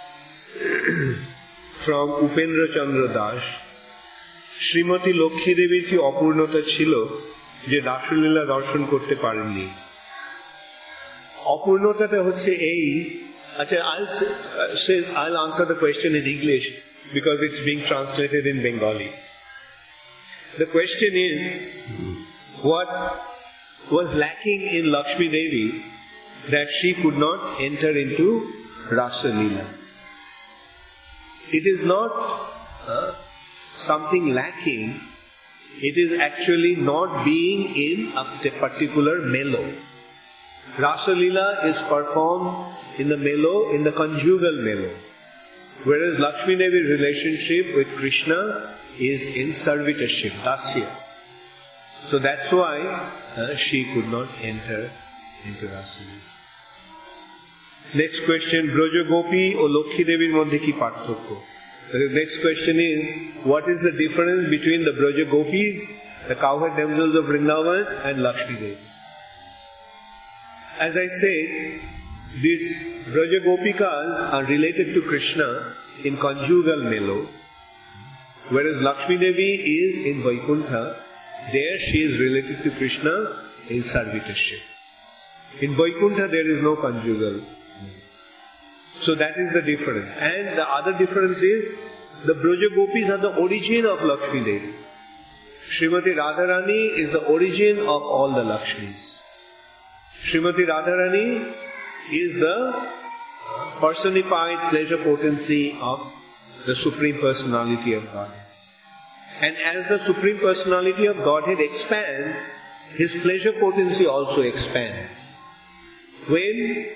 from Upendra Chandra Das. Shrimati Lakshmi দেবীর কি অপূর্ণতা ছিল যে রাসলীলা দর্শন করতে পারেননি? অপূর্ণতাটা হচ্ছে এই, আচ্ছা, I'll answer the question in English because it's being translated in Bengali. The question is, what was lacking in Lakshmi Devi that she could not enter into Rasa Leela? It is not something lacking, it is actually not being in a particular melo. Rasa Leela is performed in the melo, in the conjugal melo, whereas Lakshmi Devi's relationship with Krishna is in servitorship, dasya. So that's why she could not enter into Rasa Leela. Next question, Broja Gopi o Lokhi Devi'r মধ্যে কি পার্থক্য? The next question is, what is the difference between the Broja Gopis, the cowherd damsels of Vrindavan, and Lakshmi Devi? As I said, these Braja Gopikas are related to Krishna in conjugal melo, whereas Lakshmi Devi is in Vaikuntha. There she is related to Krishna in servitorship. In Vaikuntha there is no conjugal. So that is the difference. And the other difference is the Braja Gopis are the origin of Lakshmi Devi. Srimati Radharani is the origin of all the Lakshmis. Srimati Radharani is the personified pleasure potency of the Supreme Personality of Godhead. And as the Supreme Personality of Godhead expands, His pleasure potency also expands. When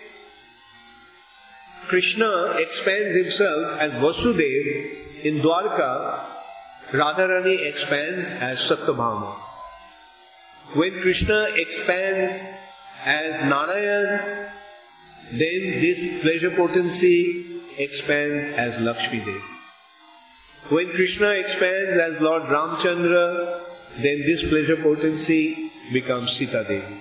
Krishna expands himself as Vasudev in Dwarka, Radharani expands as Satyabhama. When Krishna expands as Narayan, then this pleasure potency expands as Lakshmi Devi. When Krishna expands as Lord Ramchandra, then this pleasure potency becomes Sita Devi.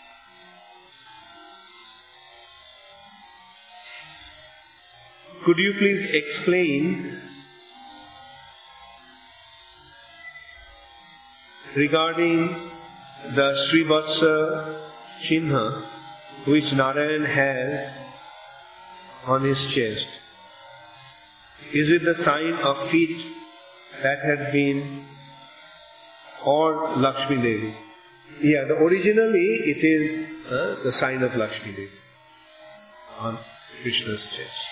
Could you please explain regarding the Srivatsa Chinha which Narayan has on his chest? Is it the sign of feet that had been, or Lakshmi Devi? Yeah, originally it is the sign of Lakshmi Devi on Krishna's chest.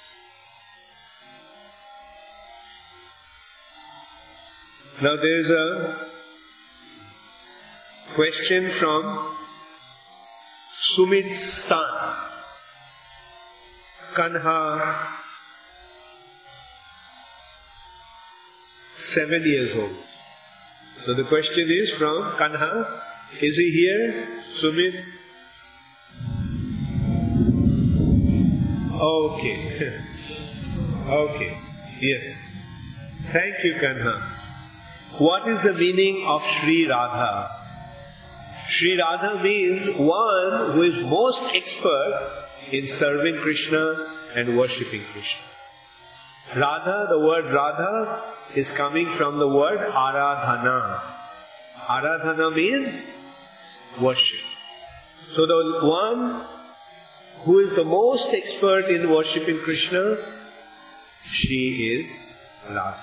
Now there is a question from Sumit's son, Kanha, 7 years old. So the question is from Kanha. Is he here, Sumit? Okay. Okay. Yes. Thank you, Kanha. What is the meaning of Sri Radha? Sri Radha means one who is most expert in serving Krishna and worshipping Krishna. Radha, the word Radha is coming from the word Aradhana. Aradhana means worship. So the one who is the most expert in worshipping Krishna, she is Radha.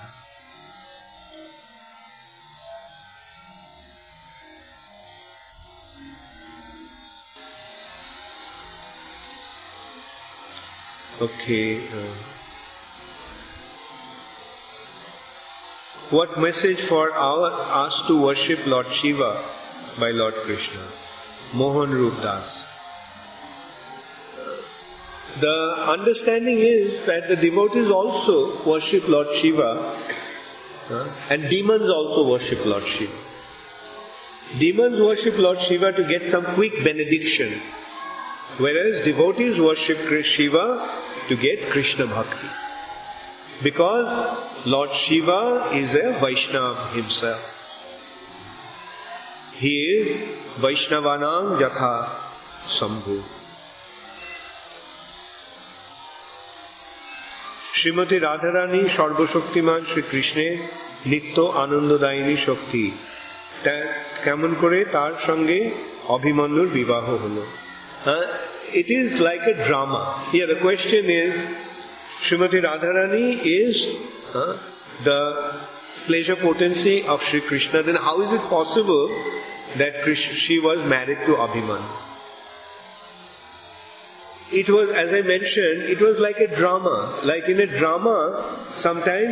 Okay. What message for us to worship Lord Shiva by Lord Krishna? Mohan Rup Das. The understanding is that the devotees also worship Lord Shiva and demons also worship Lord Shiva. Demons worship Lord Shiva to get some quick benediction, whereas devotees worship Shiva to get Krishna Bhakti. Because Lord Shiva is a Vaishnava himself. He is Vaishnavanam Yatha Sambhu. Srimati Radharani Sarvashaktiman Shri Krishner Nitto Anandodayini Shakti. কেমন করে তার সঙ্গে অভিমন্যুর বিবাহ হলো? It is like a drama. Here the question is, Srimati Radharani is the pleasure potency of Sri Krishna. Then how is it possible that she was married to Abhimanyu? It was, as I mentioned, it was like a drama. Like in a drama, sometimes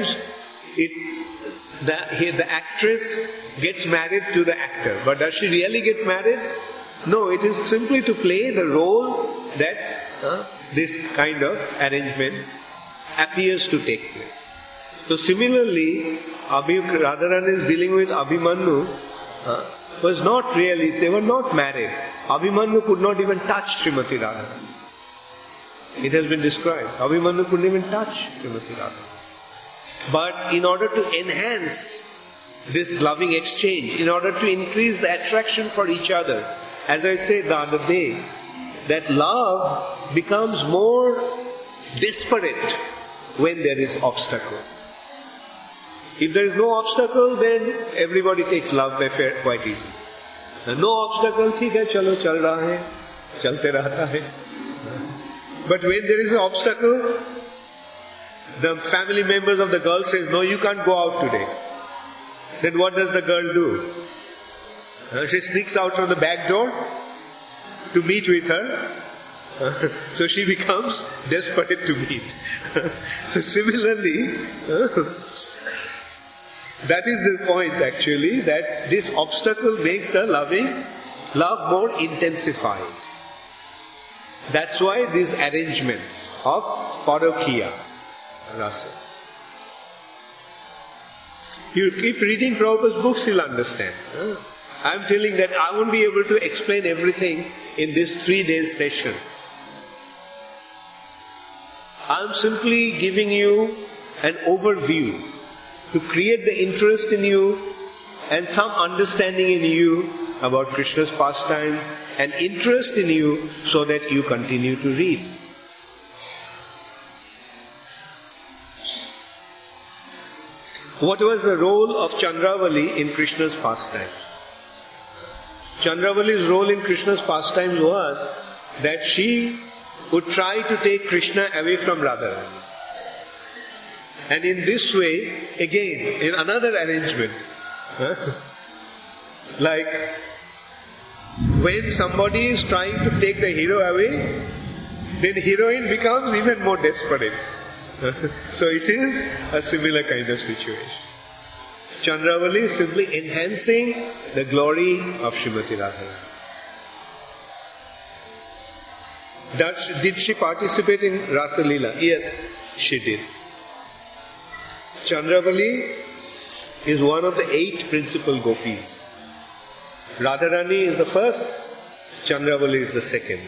the actress gets married to the actor. But does she really get married? No, it is simply to play the role that this kind of arrangement appears to take place. So similarly, Radharani is dealing with Abhimanyu was not really, they were not married. Abhimanyu could not even touch Srimati Radharani. It has been described. Abhimanyu couldn't even touch Srimati Radharani. But in order to enhance this loving exchange, in order to increase the attraction for each other, as I said the other day, that love becomes more desperate when there is obstacle. If there is no obstacle, then everybody takes love affair quite easily. No obstacle, ठीक है, चलो चल रहा है, चलते रहता है. But when there is an obstacle, the family members of the girl says, no, you can't go out today. Then what does the girl do? She sneaks out from the back door to meet with her. So she becomes desperate to meet. So similarly, that is the point actually, that this obstacle makes the love more intensified. That's why this arrangement of Parokiya Rasa. You keep reading Prabhupada's books, you'll understand. I'm telling that I won't be able to explain everything in this 3 days session. I'm simply giving you an overview to create the interest in you and some understanding in you about Krishna's pastime and interest in you so that you continue to read. What was the role of Chandravali in Krishna's pastime? Chandravali's role in Krishna's pastime was that she would try to take Krishna away from Radharani. And in this way, again, in another arrangement, like when somebody is trying to take the hero away, then heroine becomes even more desperate. So it is a similar kind of situation. Chandravali is simply enhancing the glory of Srimati Radharani. Did she participate in Rasa Leela? Yes, she did. Chandravali is one of the 8 principal gopis. Radharani is the first, Chandravali is the second.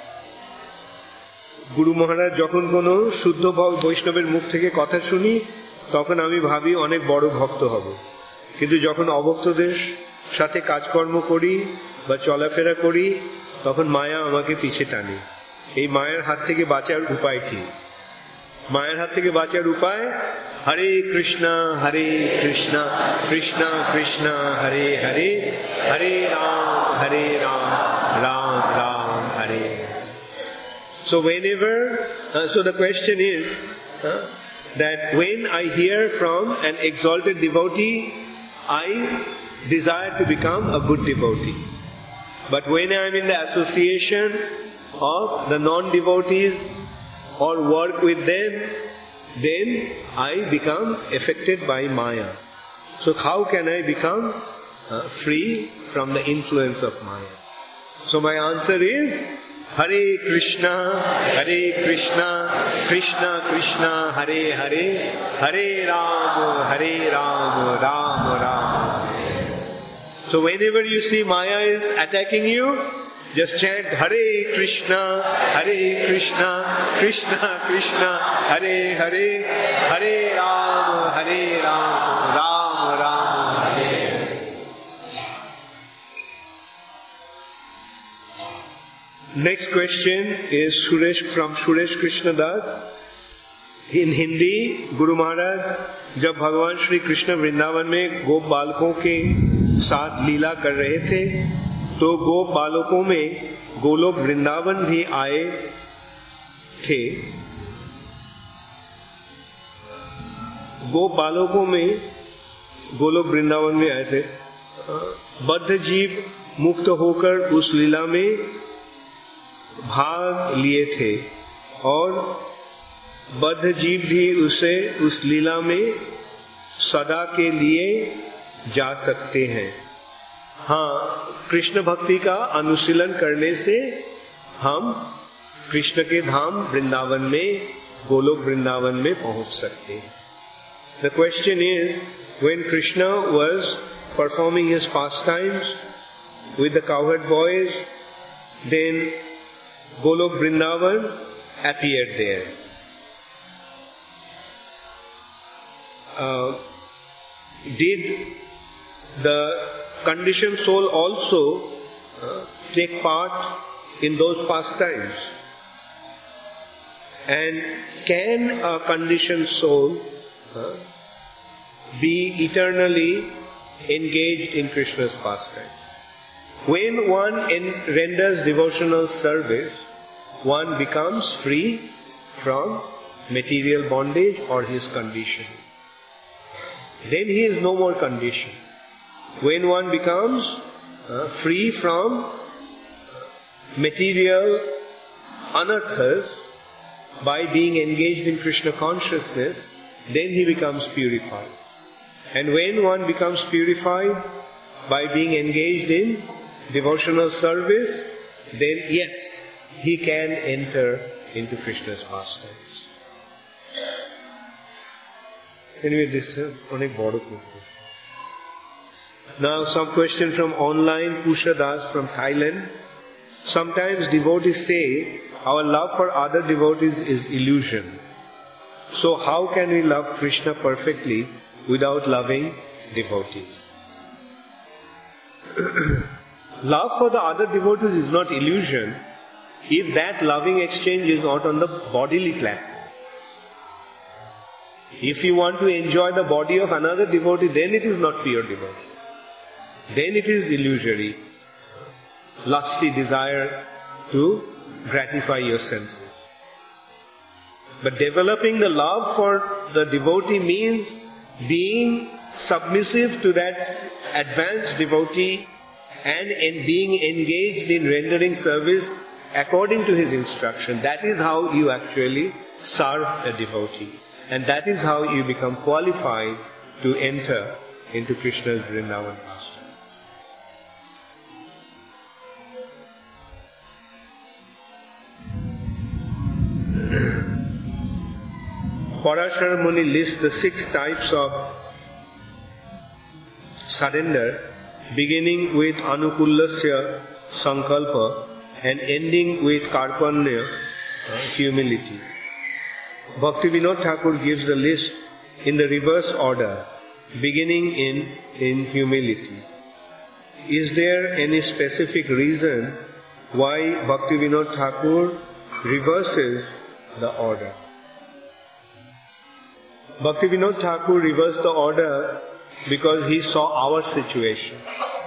গুরু মহারাজ যখন কোনো শুদ্ধ বৈষ্ণবের মুখ থেকে কথা শুনি তখন আমি ভাবি অনেক বড় ভক্ত হব, কিন্তু যখন অভক্তদের সাথে কাজকর্ম করি বা চলাফেরা করি তখন মায়া আমাকে পিছে টানে। এই মায়ার হাত থেকে বাঁচার উপায় কি? মায়ের হাত থেকে বাঁচার উপায় হরে কৃষ্ণ কৃষ্ণ কৃষ্ণ হরে হরে হরে রাম রাম রাম হরে। So whenever, so the question is that when I hear from an exalted devotee, I desire to become a good devotee. But when I am in the association of the non-devotees or work with them, then I become affected by Maya. So how can I become free from the influence of Maya? So my answer is Hare Krishna, Krishna Krishna, Hare Hare, Hare Ram, Ram Ram. So whenever you see Maya is attacking you, just chant Hare Krishna, Krishna Krishna, Hare Hare, Hare Ram, Ram Ram. Next question is from Suresh Krishna Das. In Hindi, Guru Maharaj जब भगवान श्री कृष्ण वृंदावन में गोप बालकों के साथ लीला कर रहे थे तो गोप बालकों में गोलोक वृंदावन भी आए थे। गोप बालकों में गोलोक वृंदावन में आए थे। बद्ध जीव मुक्त होकर उस लीला में भाग लिए थे और बद्ध जीव भी उस लीला में सदा के लिए जा सकते हैं। हाँ, कृष्ण भक्ति का अनुशीलन करने से हम कृष्ण के धाम वृंदावन में, गोलोक वृंदावन में पहुंच सकते हैं। The question is, when Krishna was performing his pastimes with the cowherd boys, then Golok Vrindavan appeared there. Did the conditioned soul also take part in those pastimes? And can a conditioned soul be eternally engaged in Krishna's pastime? When one renders devotional service, one becomes free from material bondage or his condition. Then he is no more conditioned. When one becomes free from material anarthas by being engaged in Krishna consciousness, then he becomes purified. And when one becomes purified by being engaged in devotional service, then yes, he can enter into Krishna's pastimes. Anyway, this is onek bodo question. Now some question from online, Pusha Das from Thailand. Sometimes devotees say our love for other devotees is illusion. So how can we love Krishna perfectly without loving devotees? Love for the other devotees is not illusion if that loving exchange is not on the bodily platform. If you want to enjoy the body of another devotee, then it is not pure devotion. Then it is illusory, lusty desire to gratify your senses. But developing the love for the devotee means being submissive to that advanced devotee and in being engaged in rendering service according to his instruction. That is how you actually serve a devotee. And that is how you become qualified to enter into Krishna's Vrindavan pastime. Parashara Muni lists the 6 types of surrender, beginning with Anukullasya Sankalpa and ending with Karpanya, humility. Bhakti Vinod Thakur gives the list in the reverse order, beginning in humility. Is there any specific reason why Bhakti Vinod Thakur reverses the order? Bhakti Vinod Thakur reversed the order because he saw our situation.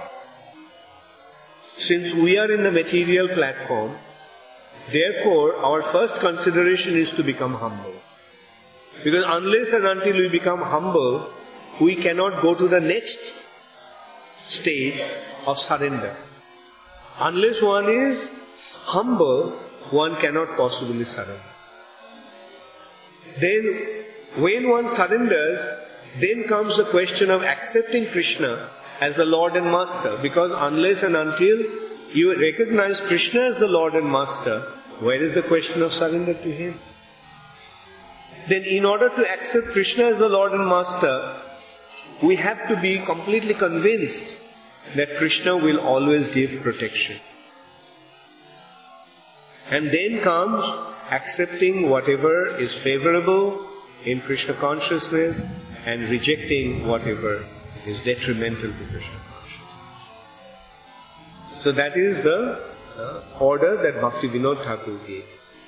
Since we are in the material platform, therefore our first consideration is to become humble. Because unless and until we become humble, we cannot go to the next stage of surrender. Unless one is humble, one cannot possibly surrender. Then, when one surrenders, then comes the question of accepting Krishna as the Lord and Master. Because unless and until you recognize Krishna as the Lord and Master, where is the question of surrender to Him? Then in order to accept Krishna as the Lord and Master, we have to be completely convinced that Krishna will always give protection. And then comes accepting whatever is favorable in Krishna consciousness and rejecting whatever is detrimental to Krishna consciousness. So that is the order that Bhakti Vinod Thakur gave.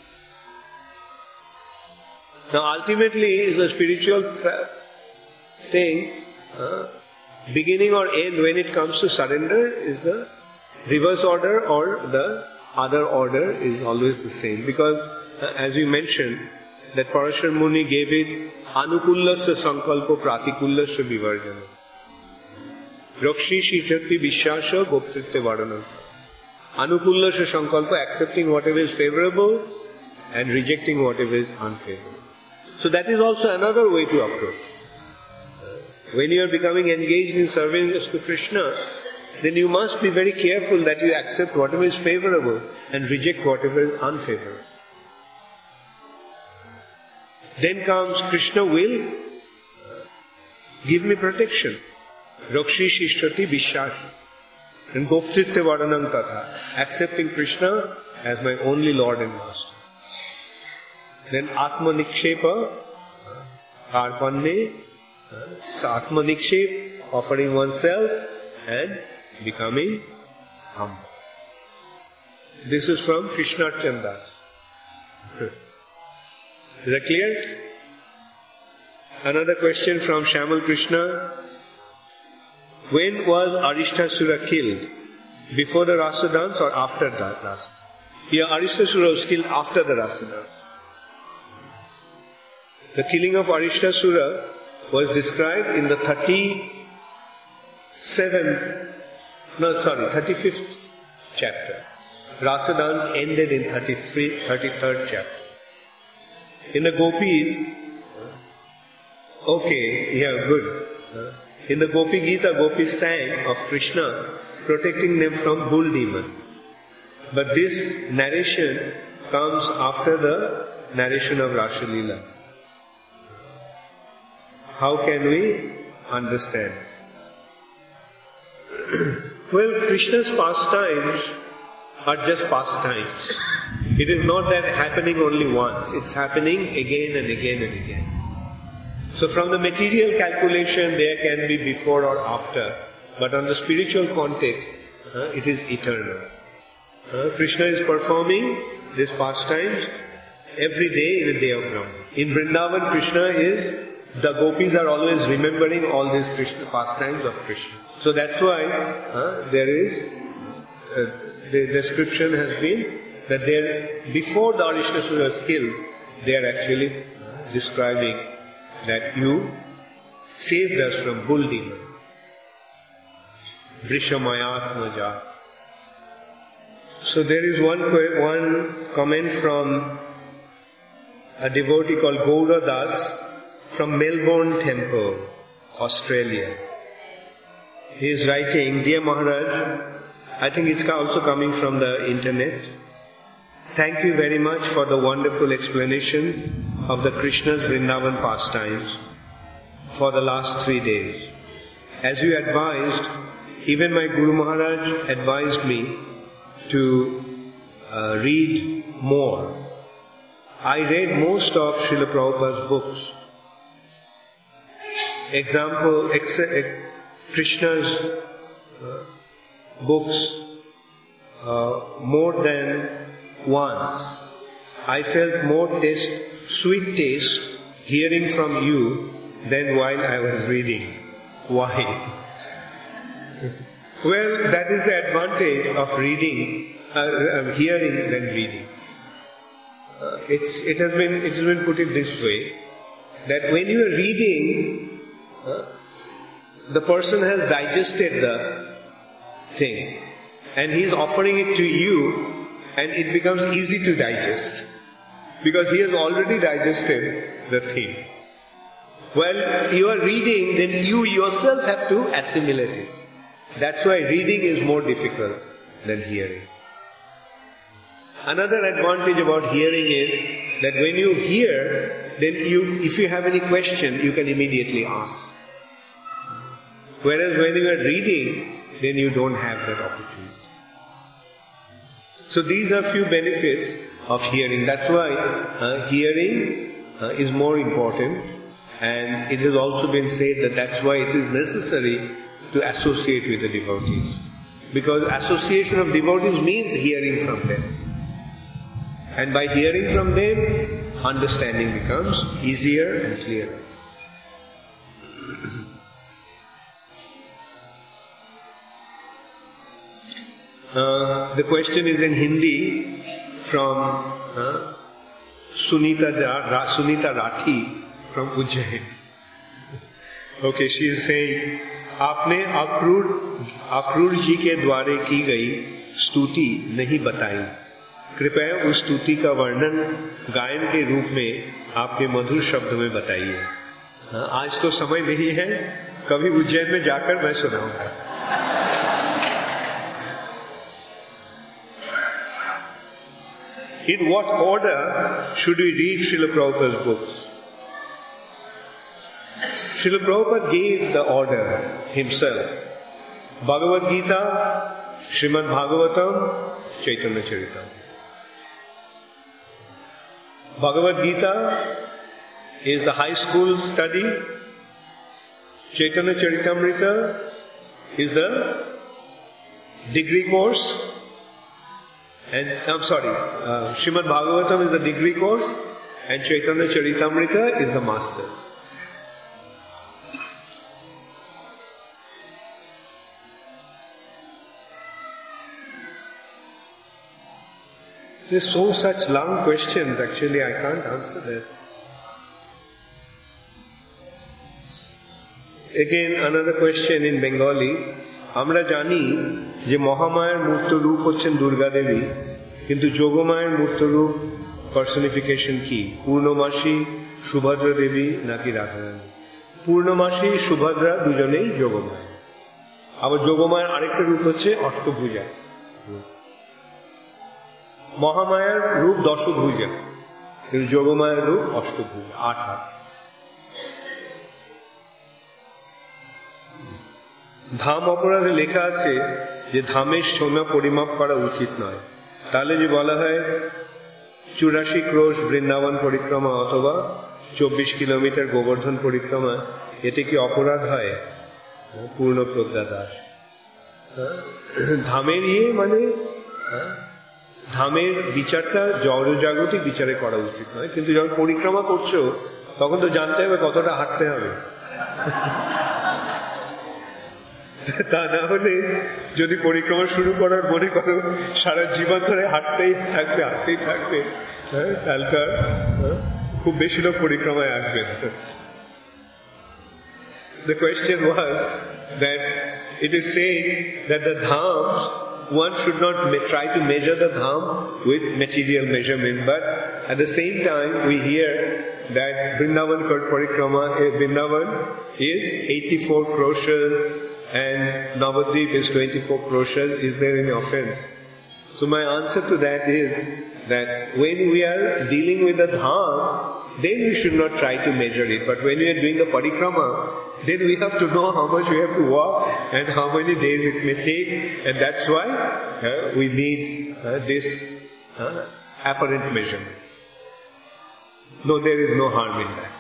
Now ultimately the spiritual thing, beginning or end when it comes to surrender is the reverse order, or the other order is always the same. Because as we mentioned, that Parashar Muni gave it Anukullasya Sankalpa Pratikullasya Vivarjana. Rakshi Shishati Vishasha Goptritte Varanam. Anukullasya Sankalpa, accepting whatever is favorable and rejecting whatever is unfavorable. So that is also another way to approach. When you are becoming engaged in service to Krishna, then you must be very careful that you accept whatever is favorable and reject whatever is unfavorable. Then comes Krishna will give me protection. Rakshi Shishati Vishasha. And Goptritte Varanam Tatha. Accepting Krishna as my only Lord and Master. Then Atma Nikshepa, Karpanne, Atma Nikshep, offering oneself and becoming humble. This is from Krishnachandra. Is that clear? Another question from Shamal Krishna. When was Arishtasura killed? Before the Rasa dance or after the Rasa? Here Arishtasura was killed after the Rasa dance. The killing of Arishtasura was described in the 35th chapter. Rasa dance ended in 33rd chapter. In the Gopis, good. In the Gopi Gita, Gopis sang of Krishna protecting them from bull demon. But this narration comes after the narration of Rasa Leela. How can we understand? Well, Krishna's pastimes are just pastimes. It is not that happening only once, it's happening again and again and again. So from the material calculation there can be before or after, but on the spiritual context, it is eternal. Krishna is performing these pastimes every day in the day of Brahma. In Vrindavan, Krishna is, the gopis are always remembering all these Krishna pastimes of Krishna. So that's why there is, the description has been that before the Arishtasura is killed, they are actually describing that you saved us from bull demon. Vrishamayatmaja. So there is one comment from a devotee called Gaura Das from Melbourne Temple, Australia. He is writing, Dear Maharaj, I think it's also coming from the internet. Thank you very much for the wonderful explanation of the Krishna's Vrindavan pastimes for the last 3 days. As you advised, even my Guru Maharaj advised me to read more. I read most of Srila Prabhupada's books. Example, Krishna's books more than once. I felt more sweet taste hearing from you than while I was reading. Why? Well, that is the advantage of reading, hearing than reading. It has been put in this way, that when you are reading, the person has digested the thing and he is offering it to you, and it becomes easy to digest because he has already digested the thing. While you are reading, then you yourself have to assimilate it. That's why reading is more difficult than hearing. Another advantage about hearing is that when you hear, then if you have any question, you can immediately ask. Whereas when you are reading, then you don't have that opportunity. So these are few benefits of hearing. That's why hearing is more important, and it has also been said that that's why it is necessary to associate with the devotees. Because association of devotees means hearing from them. And by hearing from them, understanding becomes easier and clearer. The question is in Hindi from Sunita Rathi from Ujjain. Okay, she is saying, आपने अक्रूर जी के द्वारे की गई स्तुति नहीं बताई. कृपया उस स्तुति का वर्णन गायन के रूप में आपके मधुर शब्द में बताइए. आज तो समय नहीं है, कभी उज्जैन में जाकर मैं सुनाऊंगा. In what order should we read Srila Prabhupada's books? Srila Prabhupada gave the order himself. Bhagavad Gita, Srimad Bhagavatam, Chaitanya Charitamrita. Bhagavad Gita is the high school study. Chaitanya Charitamrita is the degree course. And Srimad Bhagavatam is the degree course, and Chaitanya Charitamrita is the master. There's so such long questions, actually I can't answer that. Again, another question in Bengali. আমরা জানি যে মহামায়ার মূর্ত রূপ হচ্ছেন দুর্গা দেবী, কিন্তু যোগমায়ের মূর্ত রূপ personification কি? পূর্ণমাসী সুভদ্রা দেবী নাকি রাধারানী? পূর্ণমাসী সুভদ্রা দুজনেই যোগমায়া। আবার যোগমায়ের আরেকটা রূপ হচ্ছে অষ্টভুজা। মহামায়ার রূপ দশভুজা, কিন্তু যোগমায়ের রূপ অষ্টভুজা, ৮ হাত। ধাম অপরাধে লেখা আছে যে ধামের সীমা পরিমাপ করা উচিত নয়। তাহলে যে বলা হয় ৮৪ ক্রোশ বৃন্দাবন পরিক্রমা অথবা ২৪ কিলোমিটার গোবর্ধন পরিক্রমা, এতে কি অপরাধ হয়? পূর্ণ প্রজ্ঞা দাস, ধামের মানে ধামের বিচারটা জড়জাগতিক বিচারে করা উচিত নয়, কিন্তু যখন পরিক্রমা করছো তখন তো জানতে হবে কতটা হাঁটতে হবে। তা না হলে যদি পরিক্রমা শুরু করার মনে করো সারা জীবন ধরে হাঁটতেই থাকবে, তাহলে তো খুব বেশি লোক পরিক্রমায় আসবে। The question was that it is said that the dhams, one should not try to measure the dham with material measurement, but at the same time we hear that Vrindavan Parikrama, Vrindavan is 84 crores and Navadvip is 24 crores. Is there any offense? So my answer to that is that when we are dealing with the dham, then we should not try to measure it. But when we are doing the parikrama, then we have to know how much we have to walk and how many days it may take, and that's why we need this apparent measurement. No, there is no harm in that.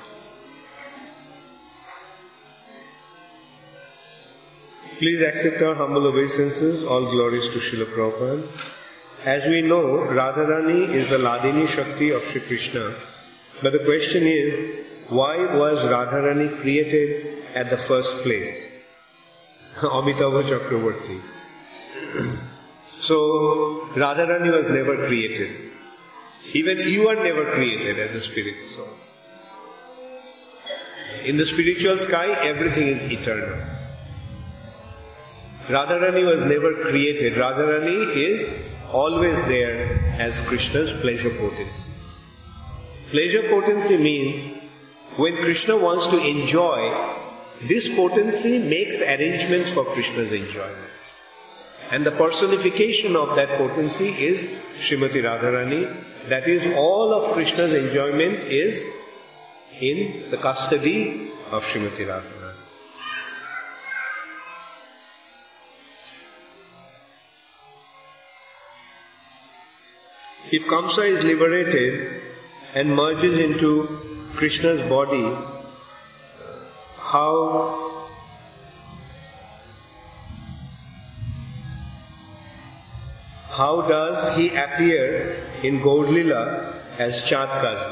Please accept our humble obeisances. All glories to Srila Prabhupada. As we know, Radharani is the Ladini Shakti of Sri Krishna. But the question is, why was Radharani created at the first place? Amitabha Chakravarti. So, Radharani was never created. Even you are never created as a spirit soul. In the spiritual sky, everything is eternal. Radharani was never created. Radharani is always there as Krishna's pleasure potency. Pleasure potency means when Krishna wants to enjoy, this potency makes arrangements for Krishna's enjoyment. And the personification of that potency is Srimati Radharani. That is, all of Krishna's enjoyment is in the custody of Srimati Radharani. If Kamsa is liberated and merges into Krishna's body, how does he appear in Gaur Lila as Chandkazi?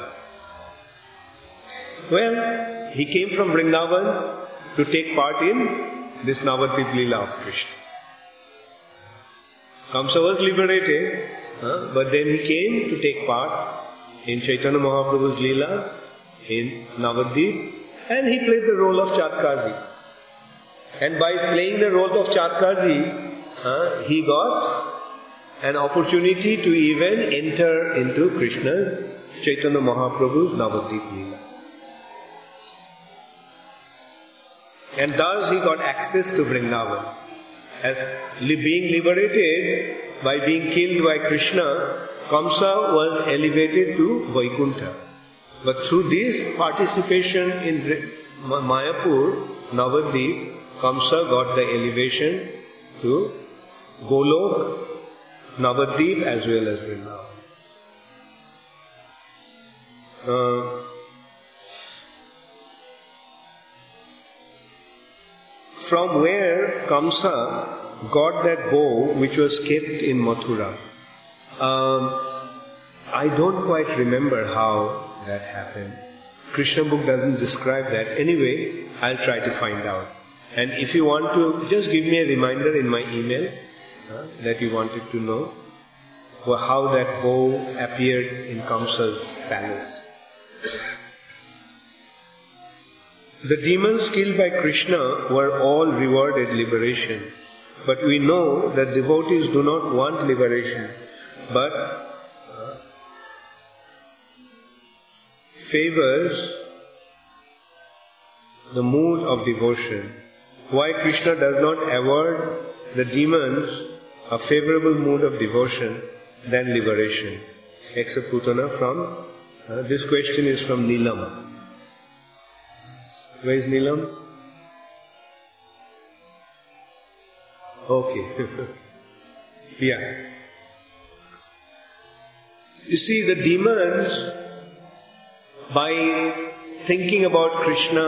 Well, he came from Vrindavan to take part in this Navadvip Lila of Krishna. Kamsa was liberated, but then he came to take part in Chaitanya Mahaprabhu's Leela in Navadvip, and he played the role of Chandkazi. And by playing the role of Chandkazi, he got an opportunity to even enter into Krishna's Chaitanya Mahaprabhu's Navadvip Leela. And thus he got access to Vrindavan. As being liberated by being killed by Krishna, Kamsa was elevated to Vaikuntha. But through this participation in Mayapur, Navadvip, Kamsa got the elevation to Golok, Navadvip as well as Vrindavan. From where Kamsa got that bow which was kept in Mathura. I don't quite remember how that happened. Krishna book doesn't describe that. Anyway, I'll try to find out. And if you want to, just give me a reminder in my email that you wanted to know how that bow appeared in Kamsa's palace. The demons killed by Krishna were all rewarded liberation. But we know that devotees do not want liberation, but favors the mood of devotion. Why Krishna does not award the demons a favorable mood of devotion than liberation? Except Putana from, this question is from Neelam. Where is Neelam? Okay. Yeah. You see, the demons, by thinking about Krishna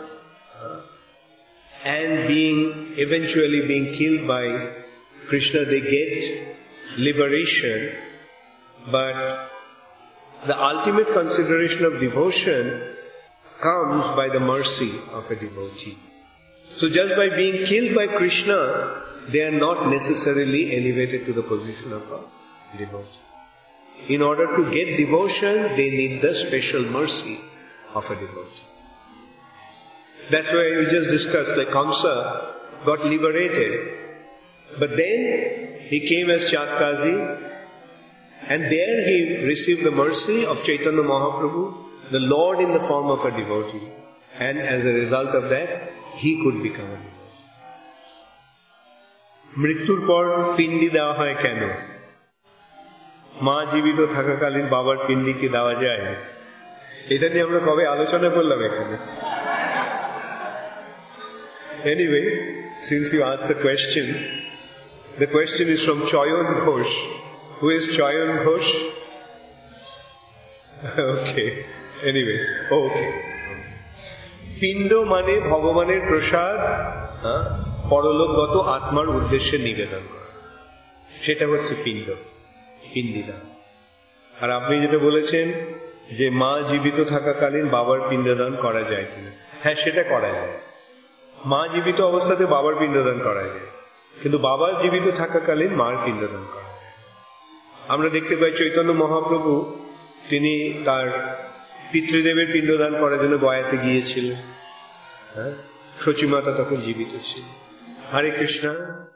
and eventually being killed by Krishna, they get liberation. But the ultimate consideration of devotion comes by the mercy of a devotee. So just by being killed by Krishna, they are not necessarily elevated to the position of a devotee. In order to get devotion, they need the special mercy of a devotee. That's why we just discussed that Kamsa got liberated. But then he came as Chatkazi, and there he received the mercy of Chaitanya Mahaprabhu, the Lord in the form of a devotee. And as a result of that, he could become a devotee. মৃত্যুর পর পিণ্ডি দেওয়া হয় কেন? মা জীবিত থাকাকালীন বাবার পিণ্ডি কি দেওয়া যায়? এটা নিয়ে আমরা কবে আলোচনা করলাম এখানে? Anyway, since you asked the question is from Chayan Ghosh. Who is Chayan Ghosh? Okay. Anyway, okay. পিণ্ড মানে ভগবানের প্রসাদ পরলোকগত আত্মার উদ্দেশ্যে নিবেদন করা, সেটা হচ্ছে পিণ্ডদান। আর আপনি যেটা বলেছেন যে মা জীবিত থাকাকালীন বাবার পিণ্ডদান করা যায় কিনা, হ্যাঁ সেটা করা যায়। মা জীবিত অবস্থাতে বাবার পিণ্ডদান করা যায়, কিন্তু বাবা জীবিত থাকাকালীন মার পিণ্ডদান করা যায়। আমরা দেখতে পাই চৈতন্য মহাপ্রভু তিনি তার পিতৃদেবের পিণ্ডদান করার জন্য গয়াতে গিয়েছিলেন। শচীমাতা তখন জীবিত ছিল। হরে কৃষ্ণ।